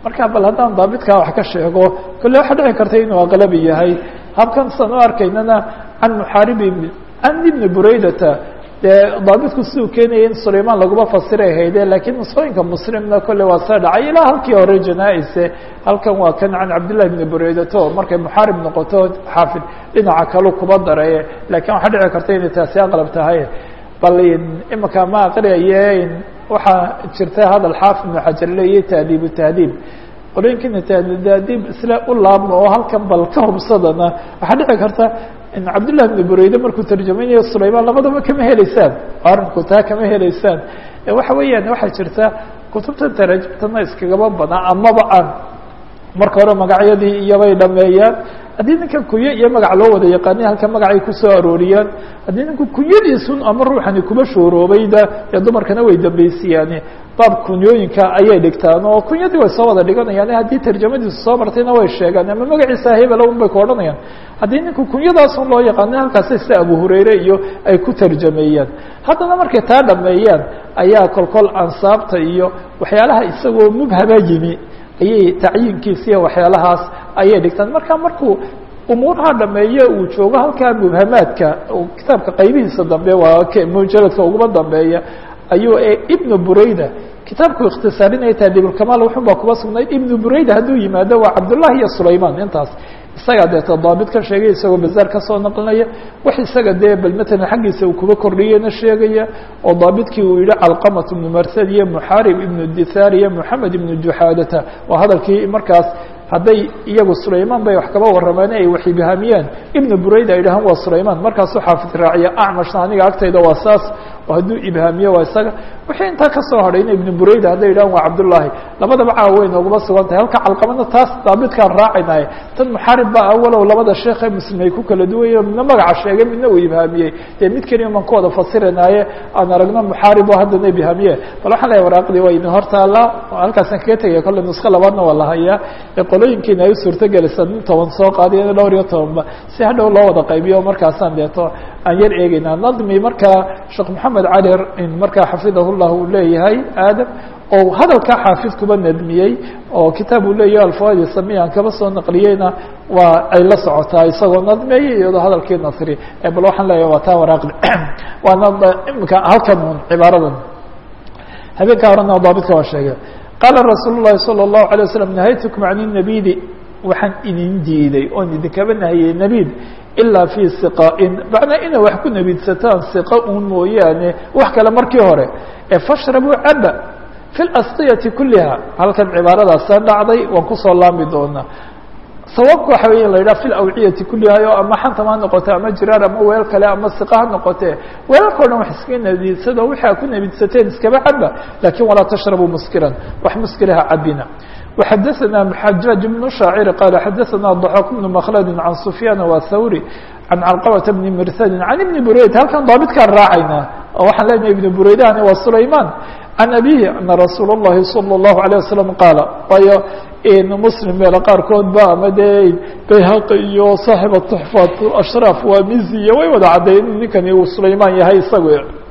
marka bal haddaan daabitkaa wax ka sheego kolle waxa dhici karta inuu aqlabi yahay habkan san u arkaynana can muxaaribi can ibni buraydata dee daabitku siduu keenaya in sulayman laguma fasiray hayde lakiin nusqooyinka muslimna kolle waa saa dhacay ilaa halkii hore janaa-ise halkan waa kan can cabdillahi ibni buraydato markay muxaarib noqoto xaafid dhinaca kalu kuba daraye lakiin waxaa dhici karta inay taasi aqlab tahay bal imika ma aqriyaye waxaa jirta hadal xaafid ibnu xajar leeyahy tahdiibu tahdiib qolooyinkina tahdiib isla u laabma oo halkan bal ka hubsadana waxaa dhici karta in cabdillah ibni burayde markuu tarjamaynayo sulayman labadaba kama heleysaan arinku taa kama heleysaan waxa weeyaan waxaa jirta kutubta tarajimtana iskagaba badan amaba aan marka hore magacyadii iyobay dhameeyaan haddii ninkan kunyo iyo magac loo wada yaqaanay halka magacay kusoo arooriyaan haddii ninku kunyadiisun ama ruuxani kuba shooroobayda ee dumarkana way dambaysiyaane baab kunyooyinka ayay dhigtaan oo kunyadii way soo wada dhiganayaan haddii tarjamadiisu soo martayna way sheegaan ama magaciisa hebela un bay ka odhanayaan haddii ninku kunyadaasun loo yaqaanay halkaasi sida abu hurayre iyo ay ku tarjameeyaan haddana markay taa dhameeyaan ayaa kolkol ansaabta iyo waxyaalaha isagoo mubhaba yimi ayay tacyiinkiisa iyo waxyaalahaas ayay dhigtaan marka markuu umuuraha dhameeye uu joogo halkaa mubhamaadka kitaabka qaybihiisa dambe waa mujaladka uguma dambeeya ayuu ibnu burayda kitaabku ikhtisaarinaya tahdibulkamaal wuxun baa kuba sugnayd ibnu burayda hadduu yimaado waa cabdullahi iyo sulayman intaas isagaa deeta daabit ka sheegay isagoo bazaar kasoo naqlinaya wax isaga dee bal matalan xaggiisa uu kuba kordhiyena sheegaya oo daabitkii uu yihi calqamat ibnu marsad iyo muxaarib ibnu dithaar iyo moxamed ibnu juxaadata waa hadalkii markaas hadday iyagu sulayman bay wax kaba warrameen ay wax ibhaamiyeen ibnu burayda ay dhahaan waa sulayman markaasuu xaafid raaciya acmashna aniga agtayda waa saas oo hadduu ibhaamiye waa isaga wixii intaa kasoo hadhayna ibnu burayda hadday idhahan waa cabdullaahi labadaba caawa way nooguma sugan tahay halka calqamada taas daabitkaan raacinaye tan muxaarib baa awalow labada sheekhe muslim ay ku kala duwaye midna magaca sheegay midna uu ibhaamiyey dee mid keliya maan ku wada fasiranaye aan aragno muxaarib oo haddana ibhaamiye bal waxaan leeyahay waraaqdii waa idin hortaala halkaasaan kaga tegaya kolle nusko labaadna waa la hayaa ee qolooyinkiina ay u suurtagelisa nin 10 soo qaadiya dhowr iyo 10ba si hadhow loo wada qaybiyo markaasaan deeto aan yar eegeynaa nadmi markaa sheekh maxamed cali markaa xafidahullah uu leeyahay aadam oo hadalkaa xaafid kuba nadmiyey oo kitaab uu leeyahay alfawaid samiya aan kaba soo naqliyeyna waa ay la socotaa isagoo nadmeeyey iyadoo hadalkii nasri bal waxaan leeyahay waa taa waraaqdi waana imika halkan un cibaaradan habeenkaa horena daabidka waa sheegay qaala rasuul llahi salى الlahu عalيه waslm nahaytukum can الnabidi waxaan idin diiday oon idinkaba nahiyey nabid ilaa fii siqain macnaa inay wax ku nabidsataan siqa un mooyaane wax kale markii hore fashrabuu caba fi اlasqiyati kuliha halkan cibaaradaasa dhacday waan kusoo laami doonaa sababka waxa wey in la yidhaha fi lawciyati kuliha o ama xantama ha noqote ama jiraar ama weel kale ama siqa ha noqote weelalka o dhan wax iska nabidsado waxaa ku nabidsateen iskaba caba lakin walaa tashrabuu muskiran wax muskiraha cabina وxadثna xajاaج بن شhaacir qال xadثna ضحاk بن مkلd عan سفyاn وthawrي عan cلqبة بن mrhd عan iبن burayd halkan daabitkaan raacayna oo waxaan leenahay iبن buraydani waa sulayman عan abيه أna rasuul الlahi صلى الlaهu عليه وسلم qaala waayo mslim meela qaarkood ba ama dee bayhaqi iyo صaaxiب التحفat أشhراف waa miziya way wada caddeyn ninkani uu sulayman yahay isagu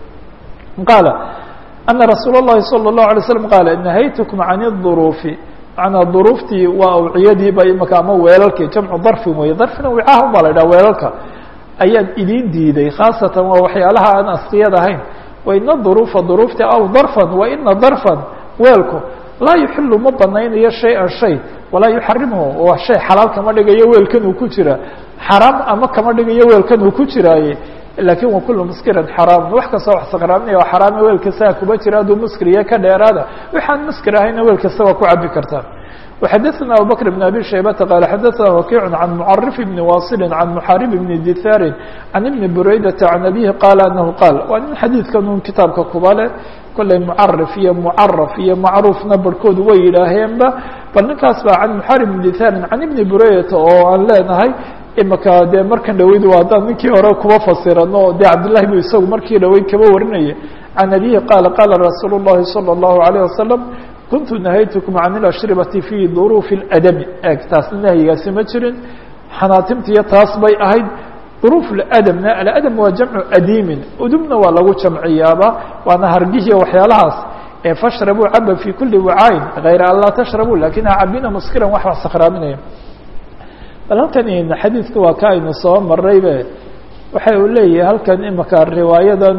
qaala أna rasuul الlahi صلى الlaهu عليه وسلم qaala نahaytkm عan الظروف manaa duruuftii waa awciyadiiba imaka ama weelalkii jamcu darfin wey darfina wicaha baa la idhaha weelalka ayaan idin diiday khaasatan waa waxyaalaha aan askiyad ahayn waina duruufa duruufti aw darfan waina darfan weelku laa yuxilu ma banaynayo shay-an shay walaa yuxarimhu oo shay xalaal kama dhigayo weelkan uu ku jira xaraam ama kama dhigayo weelkan uu ku jiraaye lakin wa kulu muskirin xaraam wax kastoo wax sakraaminaya waa xaraame weel kastaha kuba jira hadduu muskiriya ka dheeraada waxaan muskir ahayna weel kasta waa ku cabi kartaa وxadثna abubكر بن abي شhaybةa qال xadثna وakiع عan mعرف بن واصل عan محاarب بن dثاr عan iبن برaydة عan أbيه qال أنه qاal waa nin xadiidkan un kitaabka kuba leh kolley mعarف iyo mعarف iyo macruufna barhkood way yidhaaheenba bal ninkaas ba عan محاarب بن dثاr عan iبن برaydة oo aan leenahay imaka dee markan dhaweyd haddaan ninkii hore kuba fasirano dee cabdالlahi bu isagu markii dhaweyd kaba warinaya عan أbيه qاala qاala rasuul الlahi صلى الlaهu عليه وسلم kuntu nahaytkm can اlashribati fi duruufi اladami eeg taasna nahyigaasi ma jirin xanaatimtiyo taas bay ahayd duruuf اladamna aladam waa jamcu adiimin udubna waa lagu jamciyaaba waana hargihiyo waxyaalahaas fashrabuu caba fi kuli wacaayin hayra an laa tashrabuu lakin ha cabina muskiran wax wax sakraaminaya. bal halkan xadiidka waa ka aynu soo maraybe waxa uu leeyahay halkan imaka riwaayadan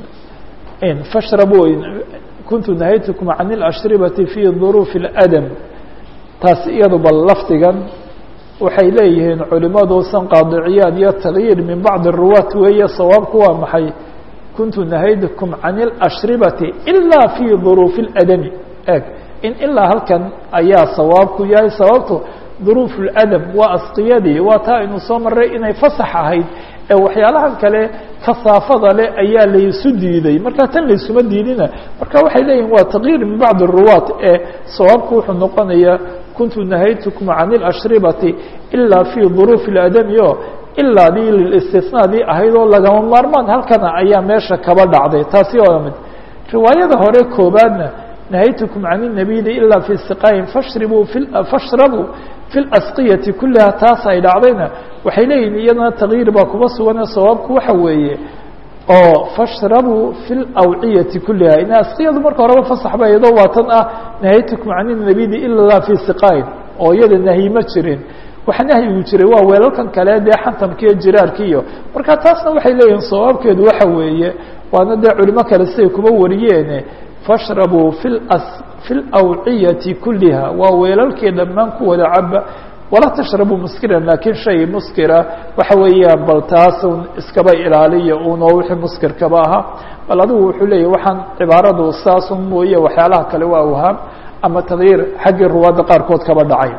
fashrabuu kuntu nahaytukum can اlashribati fi duruuf اladam taas iyado bal lafdigan waxay leeyihiin culimadu sanqaadiciyaad iyo tagyiir min bacdi الruwaat weeye sawaabku waa maxay kuntu nahaytukum can اlashribati ila fi duruuf اladami eg in ilaa halkan ayaa sawaabku yahay sababto duruuf اladam waa asqiyadii waa taa aynu soo maray inay fasax ahayd ee waxyaalahan kale kasaafada leh ayaa laysu diiday marka tan laysuma diidina marka waxay leeyihin waa tagyiir min bacdi الruwaat ee sawaabku wuxuu noqonayaa kuntu nahaytukum can اlashribati ila fi duruuf اladami o ilaa dii lilistisnaadii ahayd oo lagama maarmaan halkana ayaa meesha kaba dhacday taasi oo mid riwaayada hore koobaadna nahaytukum can الnabidi ila fi siqaayin fashrabuu fi اlasqiyati kuliha taas ay dhacdayna waxay leeyihin iyadana tagyiir baa kuba sugan sawaabku waxa weeye oo fashrabuu fi اlawciyati kuliha in asqiyadu marka horeba fasax ba iyadoo waa tan ah nahaytukum can الnabidi ila fi siqaayin oo iyada nahyi ma jirin waxa nahyigu jiray waa weelalkan kale dee xantamkiiyo jiraarkiiyo marka taasna waxay leeyihin sawaabkeedu waxa weeye waana dee culimo kale siday kuba wariyeene fashrabuu fi اlawciyati kuliha waa weelalkii dhammaan ku wada caba walaa tashrabuu muskiran lakin shay muskira waxa weeyaan bal taasun iskaba ilaaliya unoo wixii muskirkaba ahaa bal adigu wuxuu leeyahy waxaan cibaaradu saasun mooye waxyaalaha kale waa awhaam ama tagyiir xaggii ruwaadda qaarkood kaba dhacay.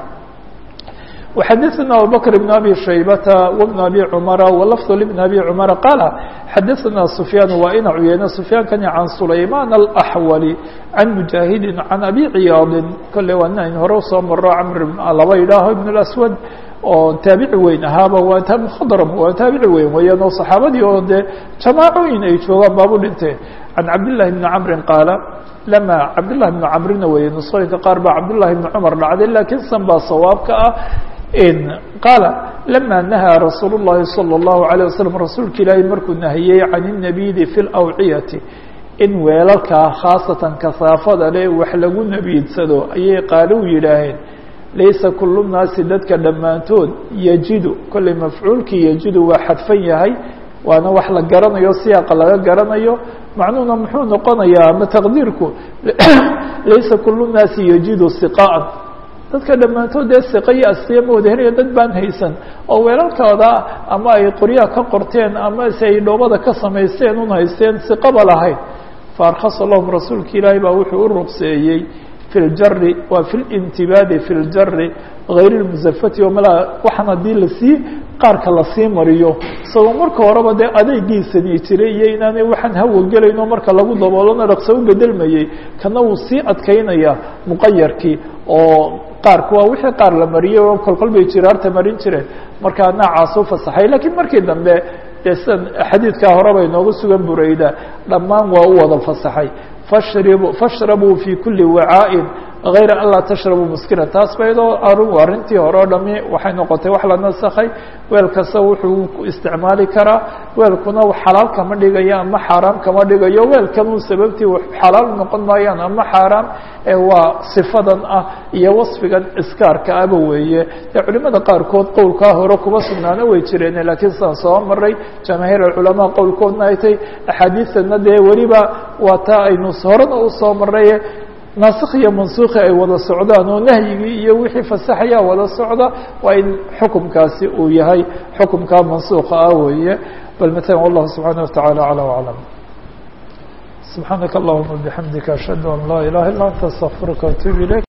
وxadثna abubكر بن أbي شhaybة وبن أbي cمر ولفظ لبن أbي cمر qال xadثna سفyاn waa ina cuyeyne سفyاankani عan سulayman الأحولي عan مجاهidi عan أbي ciyاaضi kole waa nin hore usoo maro cmr laba idhaaho بن الأسود oo taabici weyn ahaaba waa mkhdrm waa taabici weyn weeyaan oo صaxaabadii oo dee jamاacooyin ay joogaan baabu dhinteen عan cabdاللahi بن cمri qaaل lama cabdاللahi بن cمrina weeye nusooyinka qaar baa cabdاللahi بن cمر dhacday lakin san baa sawaabka ah qاaل لما نahى رasuuل اللhi صلى الله عليه وسلم rasuulka ilaahay markuu nahiyey can النبيdi في الأwciyati in weelalkaa khaasatan kasaafada le wax lagu nebiidsado ayay qaalo u yidhaaheen laysa kul الnaasi dadka dhammaantood yajidu kollay mafcuulkii yajidu waa xadfan yahay waana wax la garanayo siyaaqa laga garanayo macnuhuna muxuu noqonayaa ama taqdiirku laysa kul الnaasi yajidu siqاءa dadka dhammaantood dee siqa iyo astiya ma wada helaya dad baan haysan oo weelalkooda ama ay qoryaha ka qorteen ama se ay dhoobada ka samaysteen un haysteen siqaba lahayn faarkhasa lahum rasuulka ilaahay baa wuxuu u ruqseeyey fi ljari waa fi lintibaadi fi ljari hayr اlmusafati o malaa waxaan haddii lasii qaarka lasii mariyo isagoo marka horeba dee adeygiisani jiray iyo inaanay waxaan hawa gelayno marka lagu daboolona dhaqso u bedelmayey kana wuu sii adkaynaya muqayarkii oo qaarku waa wixii qaar la mariyey oo kolkol bay jiraarta marin jireen markaa noocaas u fasaxay lakiin markii dambe dee sidan xadiidkaa horeba inoogu sugan burayda dhammaan waa u wada fasaxay fashrabuu fi kuli wacaaءin غayra an laa tashrabuu muskira taas ba iyadoo arrintii hore o dhami waxay noqotay wax la nasakhay weel kasta wuxuu ku isticmaali karaa weelkuna xalaal kama dhigayo ama xaaraam kama dhigayo weelkanuu sababtii xalaal noqon maayaan ama xaaraam waa sifadan ah iyo wasfigan iskaarka aba weeye dee culimada qaarkood qowlkaa hore kuma sugnaana way jireen lakiin sidaan soo maray jamaahiir aculamaa qowlkoodna ay tay axaadiistana dee weliba waa taa aynu horena usoo maray naasikh iyo mansuukhi ay wada socdaan oo nahyigii iyo wixii fasaxayaa wada socda waa in xukumkaasi uu yahay xukumkaa mansuuka ah weeye bal matalan wallahu subxaanaه wataعalى aclى وaclam subxaanaka allahuma bixamdika ashhadu an laa ilaha illa anta astaqfiruka وatuub ilayk